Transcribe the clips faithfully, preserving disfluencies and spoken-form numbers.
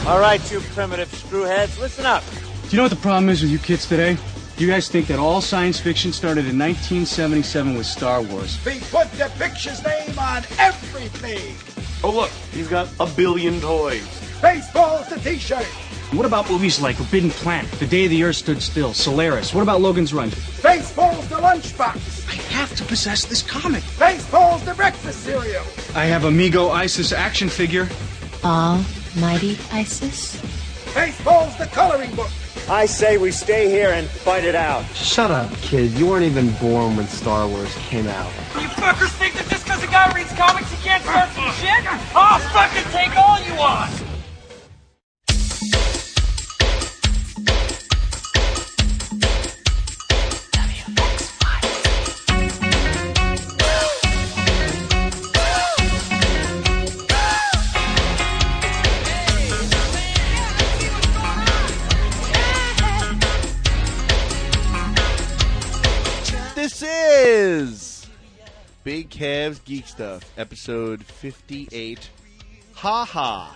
All right, you primitive screwheads, listen up. Do you know what the problem is with you kids today? You guys think that all science fiction started in nineteen seventy-seven with Star Wars. We put the picture's name on everything. Oh, look, he's got a billion toys. Baseball's the t-shirt. What about movies like Forbidden Planet, The Day the Earth Stood Still, Solaris? What about Logan's Run? Baseball's the lunchbox. I have to possess this comic. Baseball's the breakfast cereal. I have Amigo Isis action figure. Almighty Isis? Baseball's the coloring book. I say we stay here and fight it out. Shut up, kid. You weren't even born when Star Wars came out. You fuckers think that just because a guy reads comics he can't start some shit? I'll fucking take all you want! This is Big Cavs Geek Stuff, episode fifty-eight. Ha ha.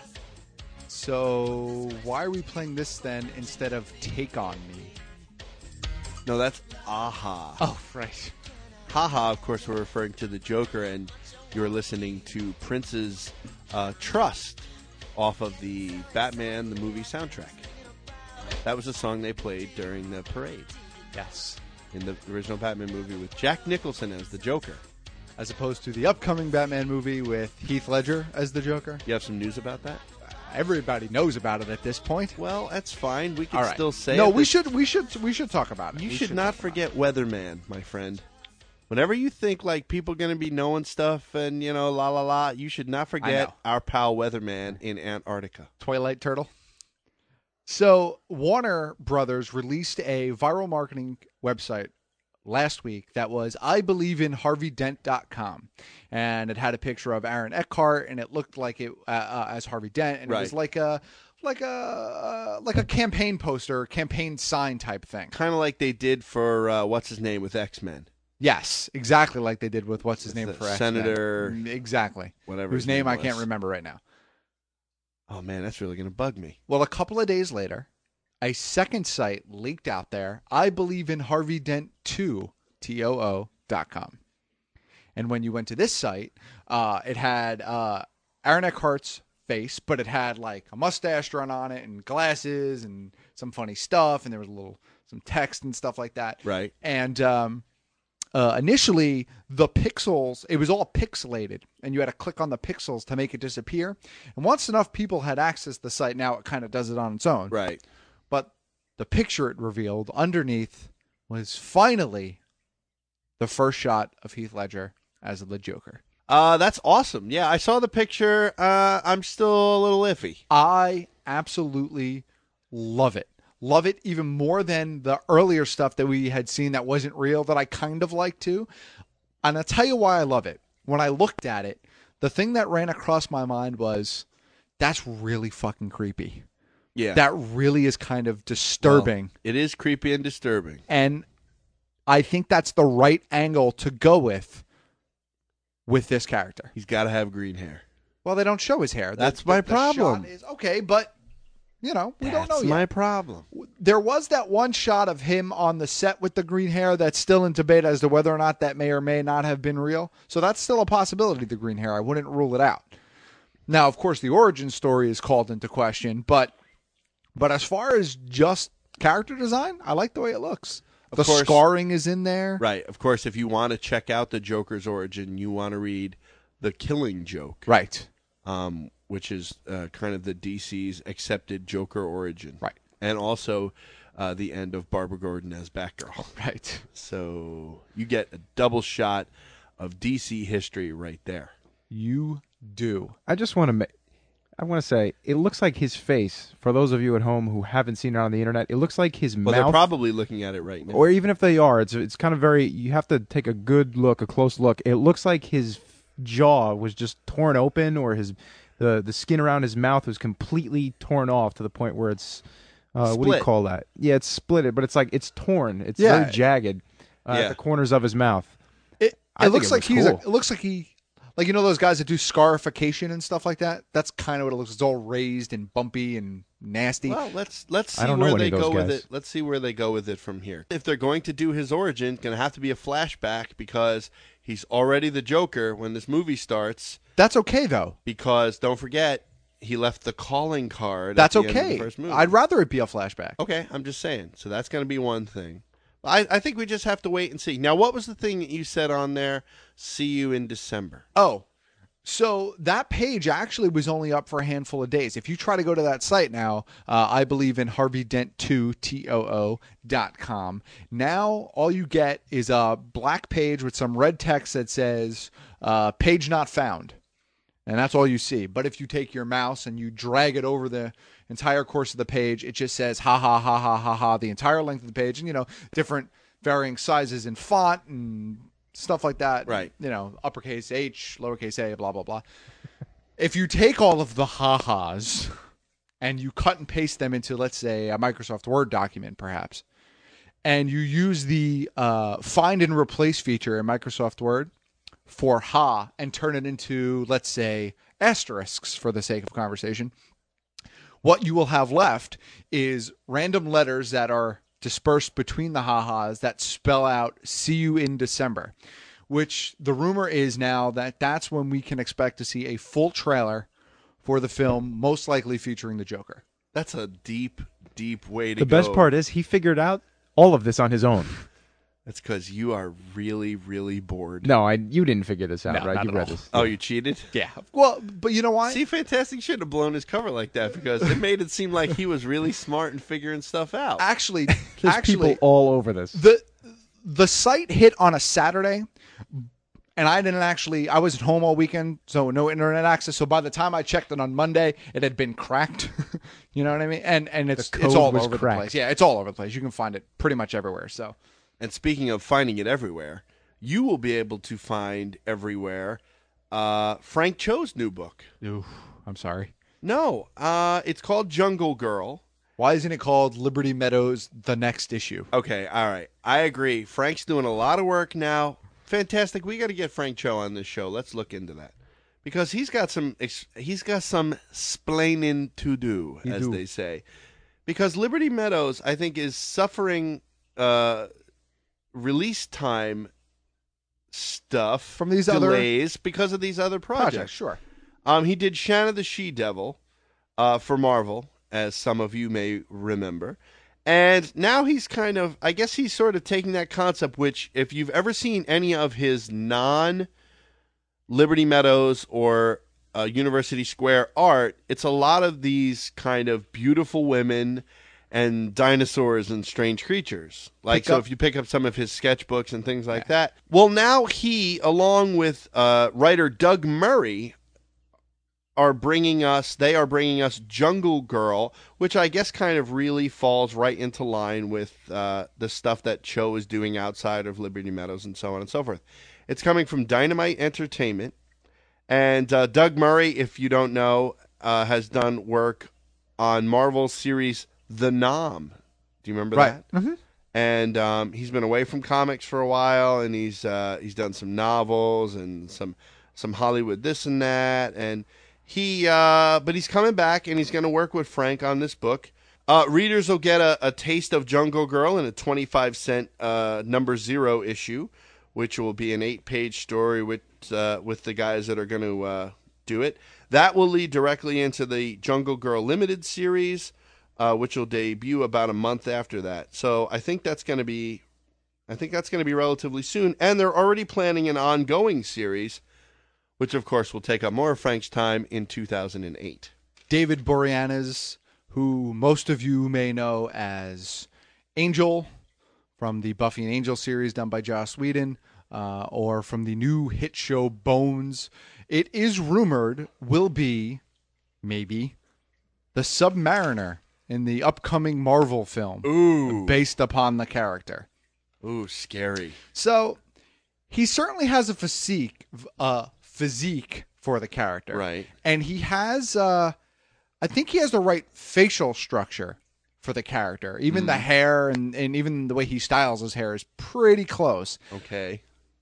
So, why are we playing this then instead of Take On Me? No, that's aha. Oh, right. Ha ha, of course, we're referring to the Joker, and you're listening to Prince's uh, Trust off of the Batman the movie soundtrack. That was a song they played during the parade. Yes. In the original Batman movie with Jack Nicholson as the Joker. As opposed to the upcoming Batman movie with Heath Ledger as the Joker. You have some news about that? Everybody knows about it at this point. Well, that's fine. We can All right. still say no, it. we should we should we should talk about it. You we should, should not forget Weatherman, my friend. Whenever you think like people are going to be knowing stuff and, you know, la la la, you should not forget our pal Weatherman in Antarctica. Twilight Turtle. So, Warner Brothers released a viral marketing website last week that was I believe in Harvey Dent dot com, and it had a picture of Aaron Eckhart, and it looked like it uh, uh, as Harvey Dent, and right. it was like a like a uh, like a campaign poster, campaign sign type thing, kind of like they did for uh, what's his name with X-Men. Yes, exactly like they did with what's his name for Senator X-Men. Exactly, whatever whose his name, name I can't remember right now. Oh man, that's really going to bug me. Well, a couple of days later, a second site leaked out there. I believe in Harvey Dent two. T O O dot com. And when you went to this site, uh, it had uh, Aaron Eckhart's face, but it had like a mustache drawn on it and glasses and some funny stuff, and there was a little some text and stuff like that. Right. And um, uh, initially, the pixels, it was all pixelated, and you had to click on the pixels to make it disappear. And once enough people had access to the site, now it kind of does it on its own. Right. But the picture it revealed underneath was finally the first shot of Heath Ledger as the Joker. Uh, that's awesome. Yeah, I saw the picture. Uh, I'm still a little iffy. I absolutely love it. Love it even more than the earlier stuff that we had seen that wasn't real that I kind of liked too. And I'll tell you why I love it. When I looked at it, the thing that ran across my mind was, that's really fucking creepy. Yeah. That really is kind of disturbing. Well, it is creepy and disturbing. And I think that's the right angle to go with with this character. He's got to have green hair. Well, they don't show his hair. That's the, my the, the problem. Shot is, okay, but, you know, we that's don't know yet. That's my problem. There was that one shot of him on the set with the green hair that's still in debate as to whether or not that may or may not have been real. So that's still a possibility, the green hair. I wouldn't rule it out. Now, of course, the origin story is called into question, but but as far as just character design, I like the way it looks. Of the course, scarring is in there. Right. Of course, if you want to check out the Joker's origin, you want to read The Killing Joke. Right. Um, which is uh, kind of the D C's accepted Joker origin. Right. And also uh, the end of Barbara Gordon as Batgirl. Right. So you get a double shot of D C history right there. You do. I just want to make... I want to say, it looks like his face, for those of you at home who haven't seen it on the internet, it looks like his well, mouth... Well, they're probably looking at it right now. Or even if they are, it's it's kind of very... You have to take a good look, a close look. It looks like his jaw was just torn open, or his the, the skin around his mouth was completely torn off to the point where it's... Uh, what do you call that? Yeah, it's splitted, but it's like, it's torn. It's yeah. very jagged uh, yeah. at the corners of his mouth. It, it looks it like cool. he's a, it looks like he... Like, you know those guys that do scarification and stuff like that? That's kind of what it looks like. It's all raised and bumpy and nasty. Well, let's let's see I don't know where any they of those go with guys. it. Let's see where they go with it from here. If they're going to do his origin, it's going to have to be a flashback because he's already the Joker when this movie starts. That's okay, though. Because don't forget, he left the calling card. That's at the okay. End of the first movie. I'd rather it be a flashback. Okay, I'm just saying. So that's going to be one thing. I, I think we just have to wait and see. Now, what was the thing that you said on there? See you in December. Oh, so that page actually was only up for a handful of days. If you try to go to that site now, uh, I believe in Harvey Dent two, T O O, dot com. Now, all you get is a black page with some red text that says, uh, page not found. And that's all you see. But if you take your mouse and you drag it over the entire course of the page, it just says ha ha ha ha ha ha the entire length of the page, and you know, different varying sizes in font and stuff like that. Right. You know, uppercase H, lowercase a, blah blah blah. If you take all of the ha-has and you cut and paste them into, let's say, a Microsoft Word document, perhaps, and you use the uh, find and replace feature in Microsoft Word for ha and turn it into, let's say, asterisks for the sake of conversation, what you will have left is random letters that are dispersed between the ha-has that spell out see you in December, which the rumor is now that that's when we can expect to see a full trailer for the film, most likely featuring the Joker. That's a deep, deep way to The go. best part is he figured out all of this on his own. That's because you are really, really bored. No, I you didn't figure this out, No, right? not You at read all. this. Oh, you cheated? Yeah. Well, but you know why? See, Fantastic shouldn't have blown his cover like that because it made it seem like he was really smart in figuring stuff out. Actually, There's actually, people all over this. the the site hit on a Saturday, and I didn't actually. I was at home all weekend, so no internet access. So by the time I checked it on Monday, it had been cracked. You know what I mean? And and it's The it's code all was over cracked. the place. Yeah, it's all over the place. You can find it pretty much everywhere. So. And speaking of finding it everywhere, you will be able to find everywhere uh, Frank Cho's new book. Ooh, I'm sorry. No, uh, it's called Jungle Girl. Why isn't it called Liberty Meadows, the next issue? Okay, all right. I agree. Frank's doing a lot of work now. Fantastic. We got to get Frank Cho on this show. Let's look into that. Because he's got some ex- he's got some splaining to do, He as do. they say. Because Liberty Meadows, I think, is suffering uh, release time stuff From these other- delays because of these other projects. Project, sure. Um, he did Shanna the She-Devil uh, for Marvel, as some of you may remember. And now he's kind of, I guess he's sort of taking that concept, which if you've ever seen any of his non-Liberty Meadows or uh, University Square art, it's a lot of these kind of beautiful women and dinosaurs and strange creatures. Like, Pick so up- if you pick up some of his sketchbooks and things like that. Well, now he, along with uh, writer Doug Murray, are bringing us, they are bringing us Jungle Girl, which I guess kind of really falls right into line with uh, the stuff that Cho is doing outside of Liberty Meadows and so on and so forth. It's coming from Dynamite Entertainment. And uh, Doug Murray, if you don't know, uh, has done work on Marvel's series The Nom. Do you remember Right. that? Mhm. And um, he's been away from comics for a while, and he's uh, he's done some novels and some some Hollywood this and that, and he uh, but he's coming back, and he's going to work with Frank on this book. Uh, readers will get a, a taste of Jungle Girl in a twenty-five cent uh, number zero issue, which will be an eight-page story with uh, with the guys that are going to uh, do it. That will lead directly into the Jungle Girl Limited series, uh, which will debut about a month after that. So I think that's going to be, I think that's going to be relatively soon. And they're already planning an ongoing series, which of course will take up more of Frank's time in two thousand eight. David Boreanaz, who most of you may know as Angel from the Buffy and Angel series done by Joss Whedon, uh, or from the new hit show Bones. It is rumored will be, maybe, the Submariner in the upcoming Marvel film. Ooh. Based upon the character. Ooh, scary. So, he certainly has a physique, uh, physique for the character. Right. And he has, uh, I think he has the right facial structure for the character. Even Mm. the hair and, and even the way he styles his hair is pretty close. Okay.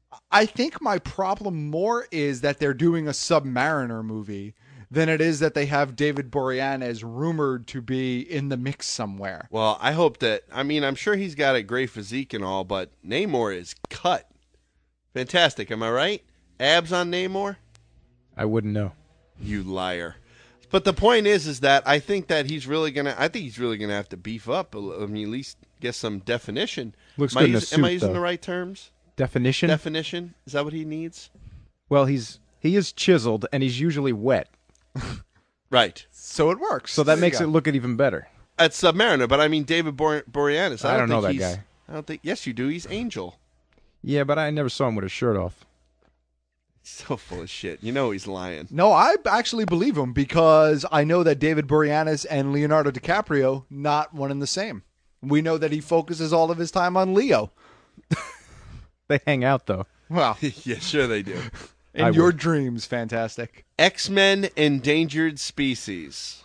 I think my problem more is that they're doing a Submariner movie than it is that they have David Boreanaz rumored to be in the mix somewhere. Well, I hope that, I mean, I'm sure he's got a great physique and all, but Namor is cut. Fantastic, am I right? Abs on Namor? I wouldn't know. You liar. But the point is, is that I think that he's really going to, I think he's really going to have to beef up. I mean, at least get some definition. Looks am good I in a us- Am I suit, using though. the right terms? Definition? Definition? Is that what he needs? Well, he's he is chiseled, and he's usually wet. Right. So it works. So that There you makes go. it look even better. At Submariner, but I mean David Bore- Boreanaz. I, I don't know think that he's- guy. I don't think, yes you do, he's Angel. Yeah, but I never saw him with his shirt off. So full of shit. You know he's lying. No, I actually believe him because I know that David Boreanaz and Leonardo DiCaprio, not one and the same. We know that he focuses all of his time on Leo. They hang out, though. Well, Yeah, sure they do. in I your would. dreams, fantastic. X-Men Endangered Species.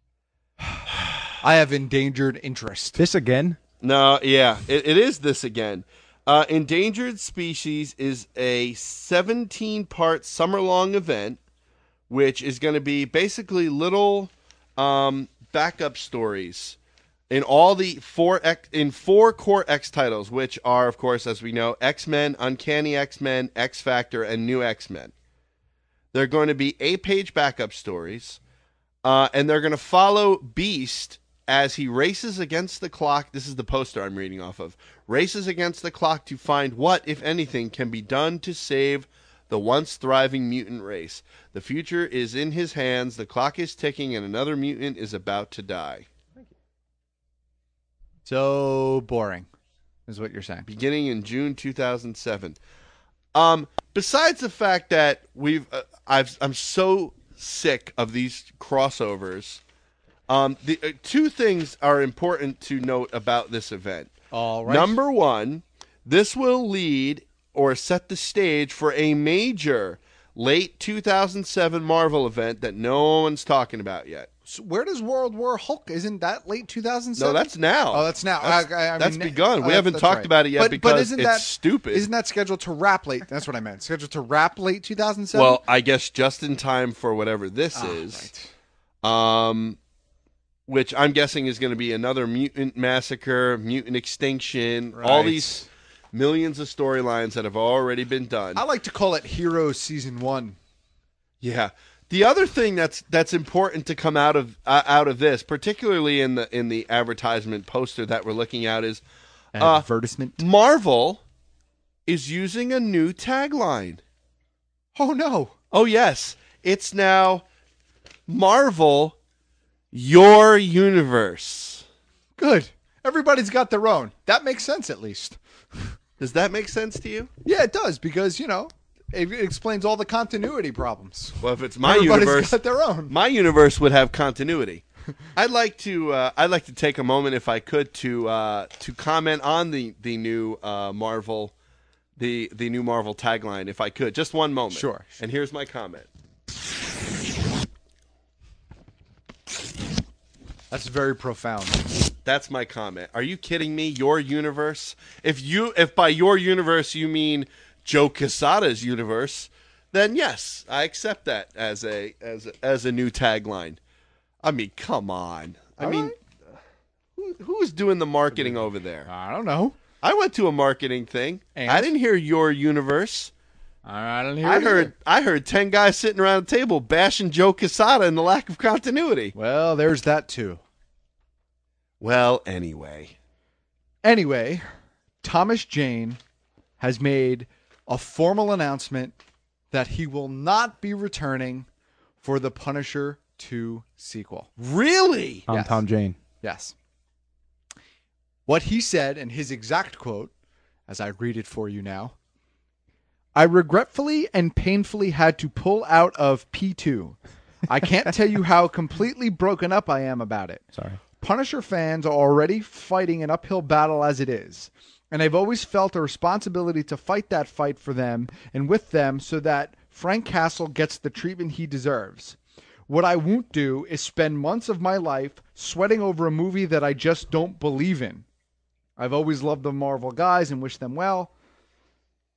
I have endangered interest. This again? No, yeah, it, it is this again. Uh, Endangered Species is a seventeen-part summer-long event, which is going to be basically little um, backup stories in all the four X, in four core X titles, which are, of course, as we know, X-Men, Uncanny X-Men, X-Factor, and New X-Men. They're going to be eight-page backup stories, uh, and they're going to follow Beast as he races against the clock. This is the poster I'm reading off of. Races against the clock to find what, if anything, can be done to save the once thriving mutant race. The future is in his hands. The clock is ticking, and another mutant is about to die. So boring, is what you're saying. Beginning in June two thousand seven. Um, besides the fact that we've, uh, I've, I'm so sick of these crossovers. Um, the uh, two things are important to note about this event. All right. Number one, this will lead or set the stage for a major late two thousand seven Marvel event that no one's talking about yet. So where does World War Hulk? Isn't that late two thousand seven? No, that's now. Oh, that's now. That's, I, I, I that's mean, begun. oh, We haven't that's talked right. about it yet but, because but isn't it's that, stupid. Isn't that scheduled to wrap late? That's what I meant. Scheduled to wrap late two thousand seven? Well, I guess just in time for whatever this Ah, is. Right. Um, which I'm guessing is going to be another mutant massacre, mutant extinction, all Right. these millions of storylines that have already been done. I like to call it Heroes Season One. Yeah. The other thing that's that's important to come out of uh, out of this, particularly in the in the advertisement poster that we're looking at, is uh, advertisement. Marvel is using a new tagline. Oh no! Oh yes, it's now Marvel, your universe. Good. Everybody's got their own. That makes sense, at least. Does that make sense to you? Yeah, it does because you know it explains all the continuity problems. Well, if it's my Everybody's universe, got their own. my universe would have continuity. I'd like to. Uh, I'd like to take a moment, if I could, to uh, to comment on the the new uh, Marvel, the the new Marvel tagline, if I could, just one moment. Sure. And here's my comment. That's very profound. That's my comment. Are you kidding me? Your universe? If you, if by your universe you mean Joe Quesada's universe, then yes, I accept that as a as a, as a new tagline. I mean, come on. I All mean, right. who, who's doing the marketing over there? I don't know. I went to a marketing thing. And? I didn't hear your universe. I don't hear. I it heard either. I heard ten guys sitting around the table bashing Joe Quesada and the lack of continuity. Well, there's that too. Well, anyway. Anyway, Thomas Jane has made a formal announcement that he will not be returning for the Punisher two sequel. Really? I'm Yes. Tom Jane. Yes. What he said, and his exact quote, as I read it for you now, I regretfully and painfully had to pull out of P two. I can't tell you how completely broken up I am about it. Sorry. Punisher fans are already fighting an uphill battle as it is, and I've always felt a responsibility to fight that fight for them and with them so that Frank Castle gets the treatment he deserves. What I won't do is spend months of my life sweating over a movie that I just don't believe in. I've always loved the Marvel guys and wish them well.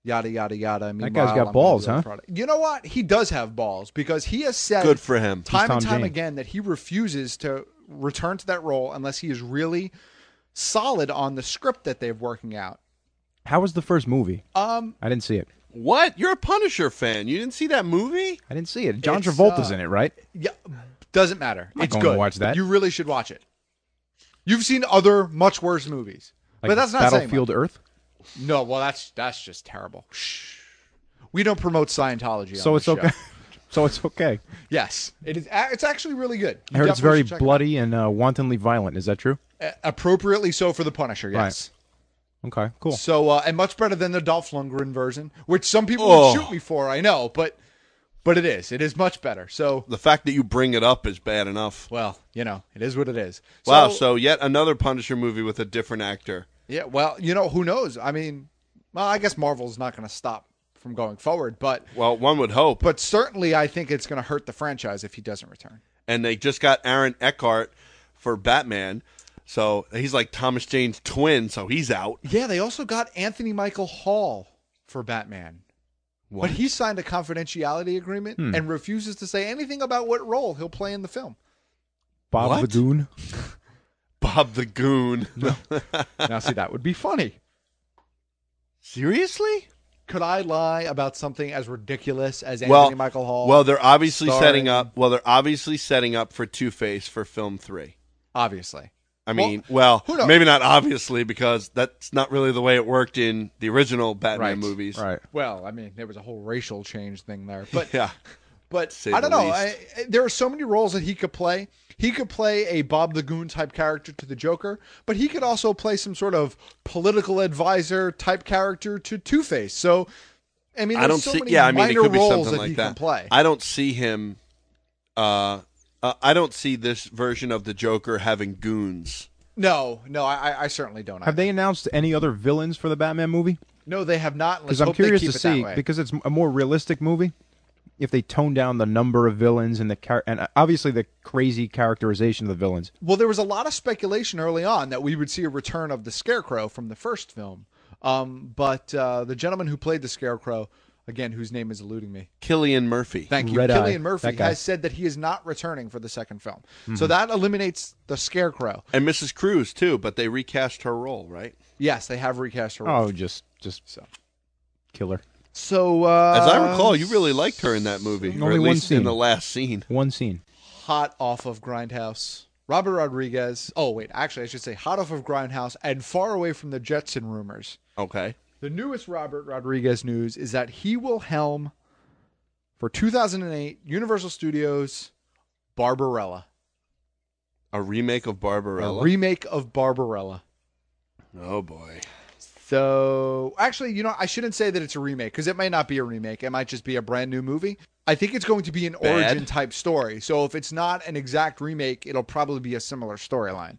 Yada yada yada. That guy's got Meanwhile, balls, I'm huh? gonna do a product. You know what? He does have balls because he has said Good for him. time He's Tom and time Jane. again that he refuses to return to that role unless he is really solid on the script that they're working out. How was the first movie? Um, I didn't see it. What? You're a Punisher fan. You didn't see that movie? I didn't see it. John It's, Travolta's uh, in it, right? yeah, doesn't matter. I'm not It's going to good. watch that. You really should watch it. You've seen other much worse movies, Like but that's not saying Battlefield much. Earth. No, well, that's that's just terrible. Shh. We don't promote Scientology. So on it's the okay. show. So it's okay. Yes, it is. a- It's actually really good. I You heard it's definitely very should check it out. bloody and uh, wantonly violent. Is that true? A- appropriately so for the Punisher. Yes. Okay, cool. So uh, and much better than the Dolph Lundgren version, which some people Oh. would shoot me for. I know, but but it is. It is much better. So The fact that you bring it up is bad enough. well, you know, it is what it is. So, Wow, so yet another Punisher movie with a different actor. yeah. Well, you know, who knows? I mean, well, I guess Marvel's not going to stop from going forward, but Well, one would hope. but certainly, I think it's going to hurt the franchise if he doesn't return. And they just got Aaron Eckhart for Batman. So he's like Thomas Jane's twin, so he's out. Yeah, they also got Anthony Michael Hall for Batman. But he signed a confidentiality agreement Hmm. and refuses to say anything about what role he'll play in the film. Bob What? the Goon. Bob the Goon. Now, see, that would be funny. Seriously? Could I lie about something as ridiculous as Anthony Well, Michael Hall? well, they're obviously starring- setting up. Well, they're obviously setting up for Two-Face for film three. Obviously. I Well, mean, well, who knows? maybe not obviously because that's not really the way it worked in the original Batman Right. movies. Right. Well, I mean, there was a whole racial change thing there. But Yeah. But Say I don't the know. least. I, I- there are so many roles that he could play. He could play a Bob the Goon type character to the Joker, but he could also play some sort of political advisor type character to Two-Face. So, I mean, I there's don't so see. many Yeah, I mean, it minor could be roles something that like he that. can play. I don't see him. Uh, uh, I don't see this version of the Joker having goons. No, no, I, I certainly don't. Have they announced any other villains for the Batman movie? No, they have not. Let's Because I'm hope they curious keep to it that see, way. because it's a more realistic movie. If they tone down the number of villains and the char- and obviously the crazy characterization of the villains. Well, there was a lot of speculation early on that we would see a return of the Scarecrow from the first film. Um, but uh, the gentleman who played the Scarecrow, again, whose name is eluding me. Killian Murphy. Thank you. Red Eye, Killian Murphy that guy. has said that he is not returning for the second film. Mm-hmm. So that eliminates the Scarecrow. And Missus Cruz too, but they recast her role, right? Yes, they have recast her. Oh, just just So, killer. so uh, As I recall, you really liked her in that movie, or Only at one least in scene. the last scene. One scene. hot off of Grindhouse. Robert Rodriguez. Oh, wait. Actually, I should say hot off of Grindhouse and far away from the Jetson rumors. Okay. The newest Robert Rodriguez news is that he will helm for two thousand eight Universal Studios Barbarella, A remake of Barbarella. a remake of Barbarella. oh boy. So, actually, you know, I shouldn't say that it's a remake because it might not be a remake. It might just be a brand new movie. I think it's going to be an Bad. origin type story. So, if it's not an exact remake, it'll probably be a similar storyline.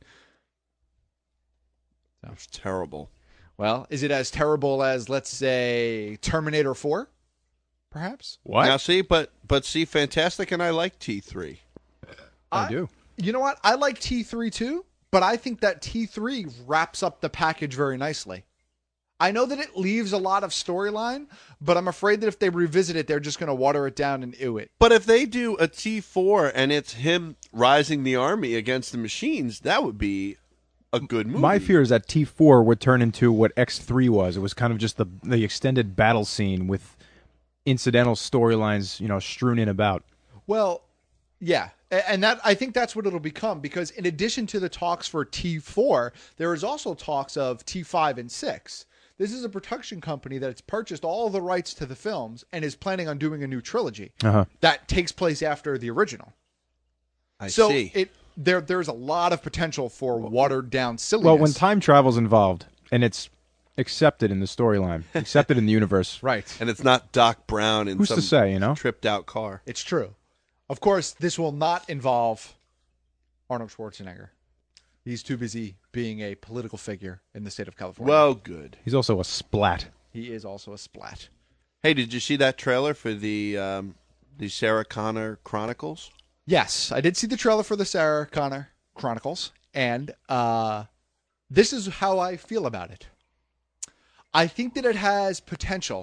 That's terrible. Well, is it as terrible as, let's say, Terminator four? Perhaps? What? Now see, but but see, Fantastic, and I like T three. I do. You know what? I like T three too, but I think that T three wraps up the package very nicely. I know that it leaves a lot of storyline, but I'm afraid that if they revisit it, they're just going to water it down and ew it. But if they do a T four and it's him rising the army against the machines, that would be a good movie. My fear is that T four would turn into what X three was. It was kind of just the the extended battle scene with incidental storylines, you know, strewn in about. Well, yeah. A- And that I think that's what it'll become because in addition to the talks for T four, there is also talks of T five and six. This is a production company that has purchased all the rights to the films and is planning on doing a new trilogy Uh-huh. that takes place after the original. I so see. it there there's a lot of potential for watered down silliness. Well, when time travel's involved and it's accepted in the storyline, accepted in the universe. right. and it's not Doc Brown in Who's some to say, you know? tripped out car. It's true. Of course, this will not involve Arnold Schwarzenegger. He's too busy being a political figure in the state of California. Well, good. He's also a splat. He is also a splat. Hey, did you see that trailer for the um, the Sarah Connor Chronicles? Yes, I did see the trailer for the Sarah Connor Chronicles, and uh, this is how I feel about it. I think that it has potential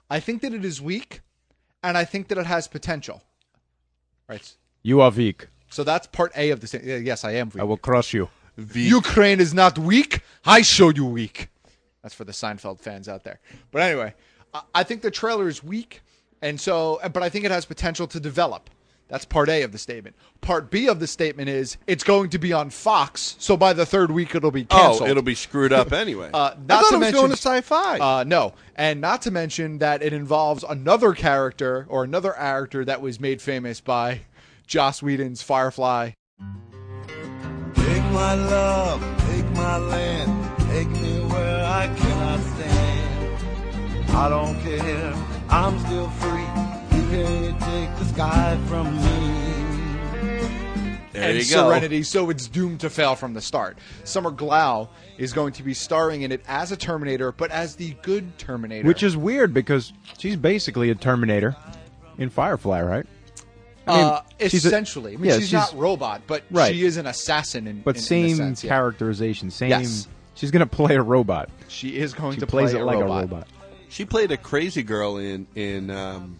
I think that it is weak, and I think that it has potential. Right. You are weak. So that's part A of the same. Yes, I am weak. I will crush you. Ukraine is not weak. I show you weak. That's for the Seinfeld fans out there. But anyway, I- I think the trailer is weak, and so, but I think it has potential to develop. That's part A of the statement. Part B of the statement is it's going to be on Fox, so by the third week it'll be canceled. Oh, it'll be screwed up anyway. Uh, I not thought to it was mention going to sci-fi. Uh, no, and not to mention that it involves another character or another actor that was made famous by Joss Whedon's Firefly. Take my love, take my land, take me where I cannot stand. I don't care, I'm still free. You can't take the sky from me. There and you go. Serenity, so it's doomed to fail from the start. Summer Glau is going to be starring in it as a Terminator, but as the good Terminator. Which is weird because she's basically a Terminator in Firefly, right? I mean, uh, she's a- essentially. I mean, yeah, she's, not robot, but right. she is an assassin in But in, same in a sense, yeah. characterization, same. Yes. She's going to play a robot. She is going She to plays play it a like robot. a robot. She played a crazy girl in in um,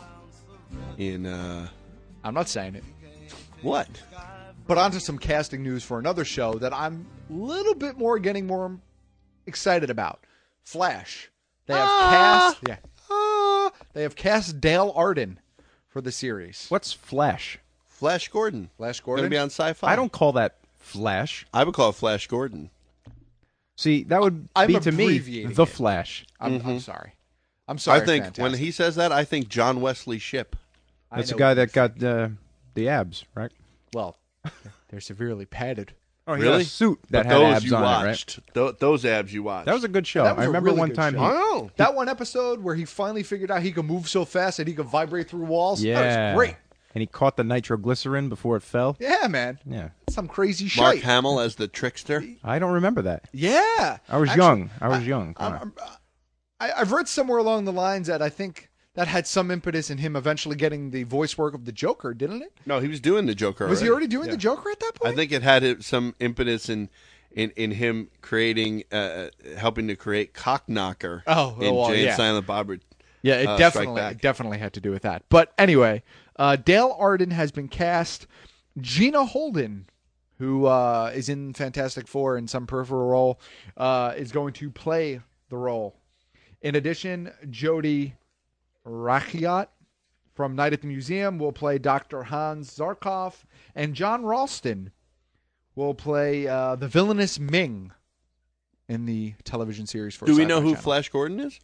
in uh, I'm not saying it. what? But on to some casting news for another show that I'm a little bit more getting more excited about. Flash. They have Ah. cast yeah. Ah. They have cast Dale Arden for the series. What's Flash? Flash Gordon. Flash Going Gordon? to be on Sci-Fi. I don't call that Flash. I would call it Flash Gordon. See, that would I'm be to me abbreviating the it. Flash. I'm, I'm sorry. I'm sorry. I think Fantastic. when he says that, I think John Wesley Shipp. I That's the know guy what that you're got uh, the abs, right? Well, they're severely padded. Oh, he Really? got a suit that But had those abs you on watched. it, right? Tho- those abs you watched. That was a good show. That was I a remember really one good time. show. He, I know. That one episode where he finally figured out he could move so fast that he could vibrate through walls. yeah, That was great. And he caught the nitroglycerin before it fell. Yeah, man. Yeah, Some crazy Mark shit. Hamill as the trickster. I don't remember that. Yeah. I was Actually, young. I was young. Come I'm- on. I'm- I, I've read somewhere along the lines that I think that had some impetus in him eventually getting the voice work of the Joker, didn't it? No, he was doing the Joker. Was he already. already doing the Joker at that point? I think it had it- some impetus in in, in him creating, uh, helping to create Cockknocker. Oh, in well, Jay yeah. and Silent Bob. Yeah, it uh, Strike definitely Back. it definitely had to do with that. But anyway, uh, Dale Arden has been cast. Gina Holden, who uh, is in Fantastic Four in some peripheral role, uh, is going to play the role. In addition, Jodie Rachiot from Night at the Museum will play Doctor Hans Zarkov, and John Ralston will play uh, the villainous Ming in the television series for Do we Sci-Fi know who Channel. Flash Gordon is?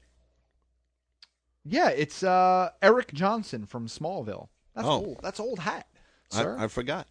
Yeah, it's uh, Eric Johnson from Smallville. That's Oh. old. That's old hat, sir. I, I forgot.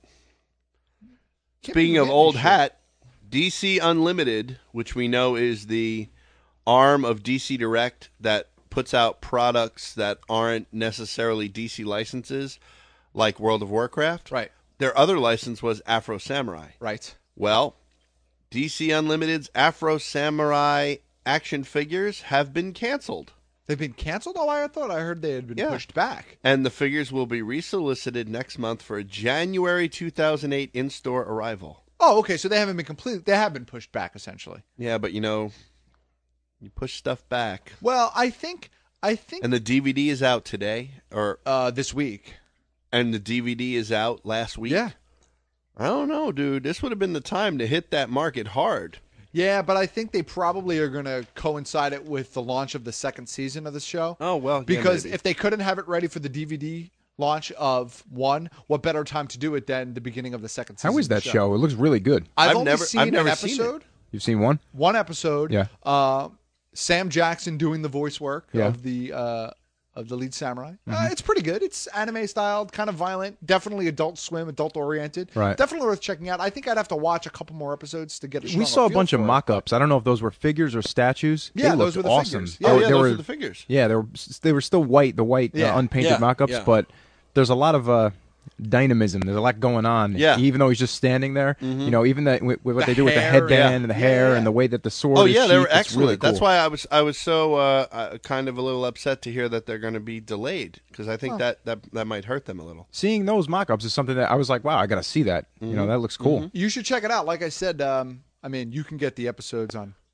Can't Speaking be of forgetting old shit. hat, D C Unlimited, which we know is the arm of D C Direct that puts out products that aren't necessarily D C licenses, like World of Warcraft. Right. Their other license was Afro Samurai. Right. Well, D C Unlimited's Afro Samurai action figures have been canceled. They've been canceled? Oh, I thought I heard they had been Yeah. pushed back. And the figures will be resolicited next month for a January two thousand eight in-store arrival. Oh, okay. So they haven't been complete. They have been pushed back, essentially. Yeah, but you know, you push stuff back. Well, I think I think And the D V D is out today, or uh, this week. and the D V D is out last week. Yeah. I don't know, dude. This would have been the time to hit that market hard. Yeah, but I think they probably are going to coincide it with the launch of the second season of the show. Oh well, yeah, Because maybe. if they couldn't have it ready for the D V D launch of one, what better time to do it than the beginning of the second season? How is of the that show? It looks really good. I've, I've only never- seen I've never an seen it. episode. You've seen one? One episode. Yeah. Uh, Sam Jackson doing the voice work Yeah. of the uh, of the lead samurai. Uh, Mhm. it's pretty good. It's anime styled, kind of violent, definitely Adult Swim, adult oriented. Right. Definitely worth checking out. I think I'd have to watch a couple more episodes to get a We stronger saw a feel bunch of for it. mock-ups. I don't know if those were figures or statues. Yeah, they those looked were the awesome. figures. Yeah, They- yeah, they those were, are the figures. Yeah, they were they were still white, the white Yeah, uh, unpainted yeah, mock-ups, yeah. but there's a lot of uh, dynamism. There's a lot going on. Yeah. Even though he's just standing there, you know, even that with, with what The they do with the hair, headband yeah. and the Yeah, hair yeah. and the way that the sword. Oh is yeah, they were sheathed, it's excellent. really That's cool. why I was I was so uh, uh, kind of a little upset to hear that they're going to be delayed because I think that, that that might hurt them a little. Seeing those mock-ups is something that I was like, wow, I got to see that. You know, that looks cool. You should check it out. Like I said, um, I mean, you can get the episodes on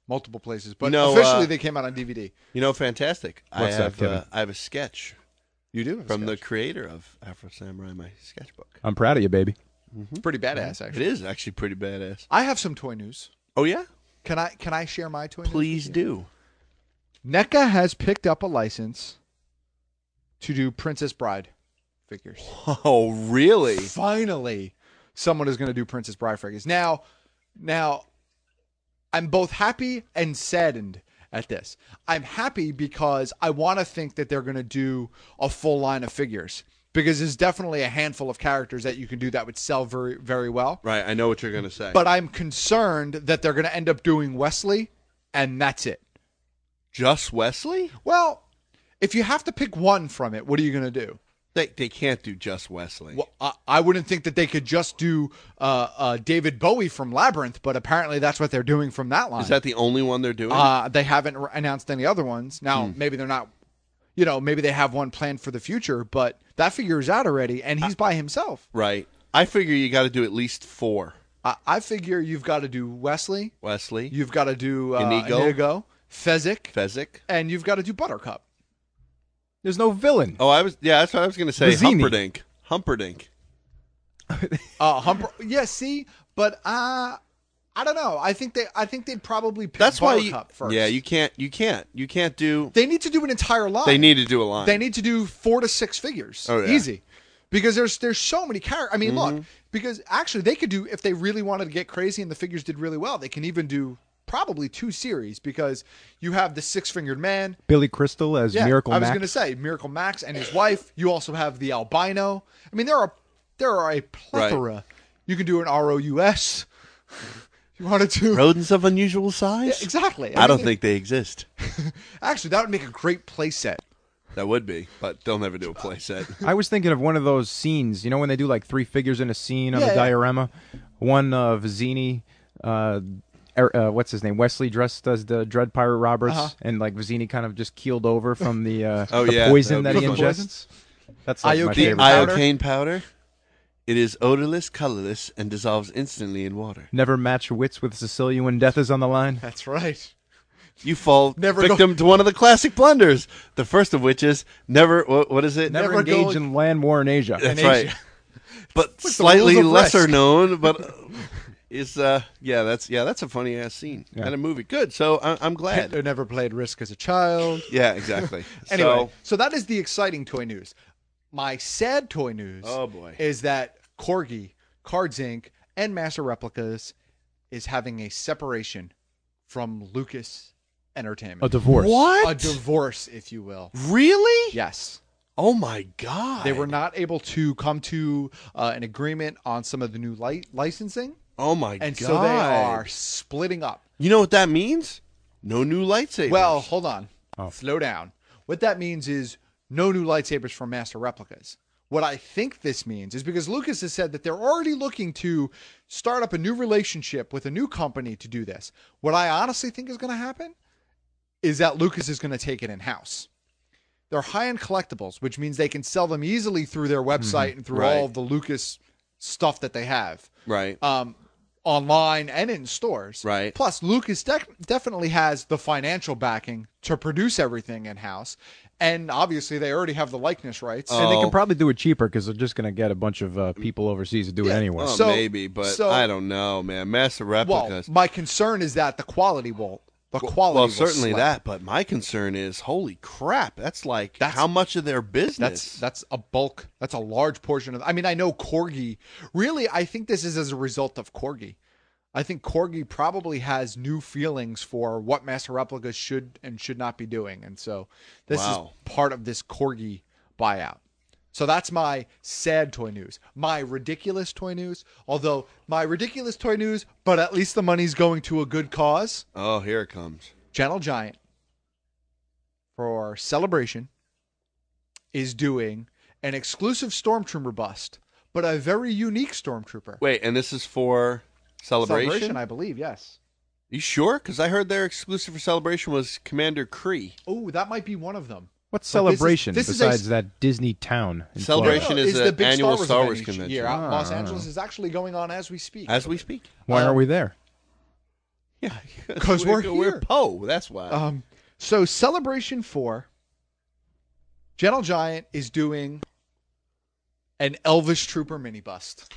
multiple places, but You know, officially uh, they came out on D V D. You know, fantastic. I What's that, have Kevin? uh, I have a sketch. You do have a from the sketch. creator of Afro Samurai, my sketchbook. I'm proud of you, baby. It's pretty badass, actually. It is actually pretty badass. I have some toy news. Oh yeah, Can I can I share my toy news? please do. NECA has picked up a license to do Princess Bride figures. Oh really? Finally, someone is going to do Princess Bride figures. Now, now, I'm both happy and saddened at this. I'm happy because I want to think that they're going to do a full line of figures, because there's definitely a handful of characters that you can do that would sell very, very well. Right, I know what you're going to say. But I'm concerned that they're going to end up doing Wesley, and that's it. Just Wesley? Well, if you have to pick one from it, what are you going to do? They they can't do just Wesley. Well, I, I wouldn't think that they could just do uh, uh, David Bowie from Labyrinth, but apparently that's what they're doing from that line. Is that the only one they're doing? Uh, they haven't r- announced any other ones. Now, Hmm. maybe they're not, you know, maybe they have one planned for the future, but that figure is out already, and he's by himself. Right. I figure you got to do at least four. I, I figure you've got to do Wesley, Wesley, you've got to do uh, Inigo. Inigo, Fezzik, Fezzik. and you've got to do Buttercup. There's no villain. Oh, I was yeah, that's what I was going to say. Vizzini. Humperdinck. Humperdinck. Uh, Humper, yeah, see, but uh, I don't know. I think they, I think they'd probably pick That's why you, Buttercup first. Yeah, you can't you can't you can't do They need to do an entire line. They need to do a line. They need to do four to six figures. Oh, yeah. Easy. Because there's there's so many characters. I mean, Mhm. look, because actually they could do, if they really wanted to get crazy and the figures did really well, they can even do probably two series, because you have the six-fingered man. Billy Crystal as Yeah, Miracle I was Max. going to say Miracle Max and his wife. You also have the albino. I mean, there are there are a plethora. You can do an R O U S. You wanted to. rodents of unusual size? Yeah, exactly. I, I don't mean- think they exist. Actually, that would make a great play set. That would be, but they'll never do a play set. I was thinking of one of those scenes, you know, when they do like three figures in a scene on Yeah, the yeah. diorama. One uh, Vizzini, uh, er, uh, what's his name? Wesley dressed as the Dread Pirate Roberts, Uh-huh. and like Vizzini kind of just keeled over from the, uh, Oh, the yeah, poison that that would he be fun. ingests. That's like my Iocane favorite. powder? Iocane powder. It is odorless, colorless, and dissolves instantly in water. Never match wits with Sicilian when death is on the line. That's right. You fall Never victim to one of the classic blunders. The first of which is never. What, what is it? Never, Never engage go- in land war in Asia. That's in right. Asia. But What's the slightly rules of lesser risk? known. But uh, is uh yeah that's yeah that's a funny ass scene Yeah. and a movie. Good. So I, I'm glad. Hitler never played Risk as a child. Yeah, exactly. Anyway, So, so that is the exciting toy news. My sad toy news Oh, boy. is that Corgi, Cards Incorporated, and Master Replicas is having a separation from Lucas Entertainment. A divorce. what? A divorce, if you will. Really? Yes. Oh my god. They were not able to come to uh, an agreement on some of the new li- licensing, Oh my and god. so they are splitting up. You know what that means? No new lightsabers. Well, hold on. Oh. Slow down. What that means is no new lightsabers from Master Replicas. What I think this means is, because Lucas has said that they're already looking to start up a new relationship with a new company to do this. What I honestly think is going to happen is that Lucas is going to take it in-house. They're high-end collectibles, which means they can sell them easily through their website and through Right. all of the Lucas stuff that they have. right. Um, online and in stores. Right. Plus, Lucas dec- definitely has the financial backing to produce everything in-house. And obviously, they already have the likeness rights. And they Oh. can probably do it cheaper because they're just going to get a bunch of uh, people overseas to do Yeah. it anyway. Well, So- maybe, but so- I don't know, man. Master Well, replicas. my concern is that the quality will. The quality well, will certainly slip. that, but my concern is, holy crap, that's like That's- how much of their business? That's that's a bulk. That's a large portion of. I mean, I know Corgi. Really, I think this is as a result of Corgi. I think Corgi probably has new feelings for what Master Replicas should and should not be doing, and so this Wow. is part of this Corgi buyout. So that's my sad toy news. My ridiculous toy news, although my ridiculous toy news, but at least the money's going to a good cause. oh, here it comes. Gentle Giant for Celebration is doing an exclusive Stormtrooper bust, but a very unique Stormtrooper. Wait, and this is for Celebration? I believe, yes. You sure? Because I heard their exclusive for Celebration was Commander Kree. Oh, that might be one of them. What's But this is- celebration this is a- besides that Disney town? in Celebration Florida? is It's the an big annual Star Wars, Star event Wars each convention. year. Out in Ah, Los ah. Angeles is actually going on as we speak. As we speak. Why Um, aren't we there? Yeah, because we're, we're, we're here. Poe. That's why. Um, so Celebration four, Gentle Giant is doing an Elvis Trooper mini bust.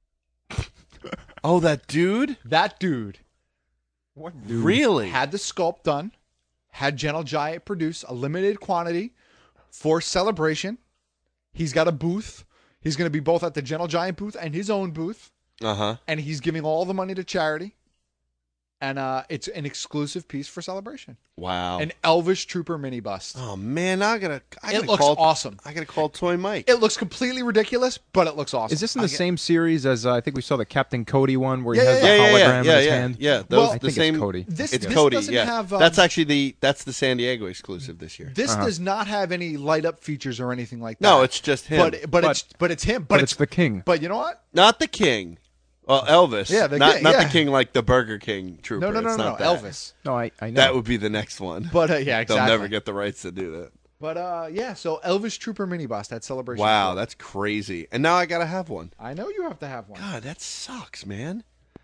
Oh, that dude? That dude. What dude? Really? Had the sculpt done, had Gentle Giant produce a limited quantity for Celebration. He's got a booth. He's going to be both at the Gentle Giant booth and his own booth. Uh-huh. And he's giving all the money to charity. And uh, it's an exclusive piece for Celebration. Wow. An Elvis Trooper mini bust. Oh man, now I gotta. I It gotta looks call, awesome. I gotta call Toy Mike. It looks completely ridiculous, but it looks awesome. Is this in the I get- same series as uh, I think we saw the Captain Cody one where he Yeah, has yeah, the yeah, yeah, hologram yeah, in yeah, his yeah, hand? yeah. Those Well, I the think same. it's Cody. This, It's this Cody. doesn't Yeah, have. Um, that's actually the that's the San Diego exclusive this year. This does not have any light up features or anything like that. No, it's just him. But but, But- it's but it's him. But, But it's the king. But you know what? Not the king. Well, Elvis. Yeah, the not king, not yeah. the king like the Burger King trooper. No, no, no, It's no, no. not that. Elvis. No, I, I know. That would be the next one. But uh, yeah, exactly. They'll never get the rights to do that. But uh, yeah. So Elvis Trooper mini bust at Celebration. Wow, four. that's crazy. And now I gotta have one. I know you have to have one. God, that sucks, man.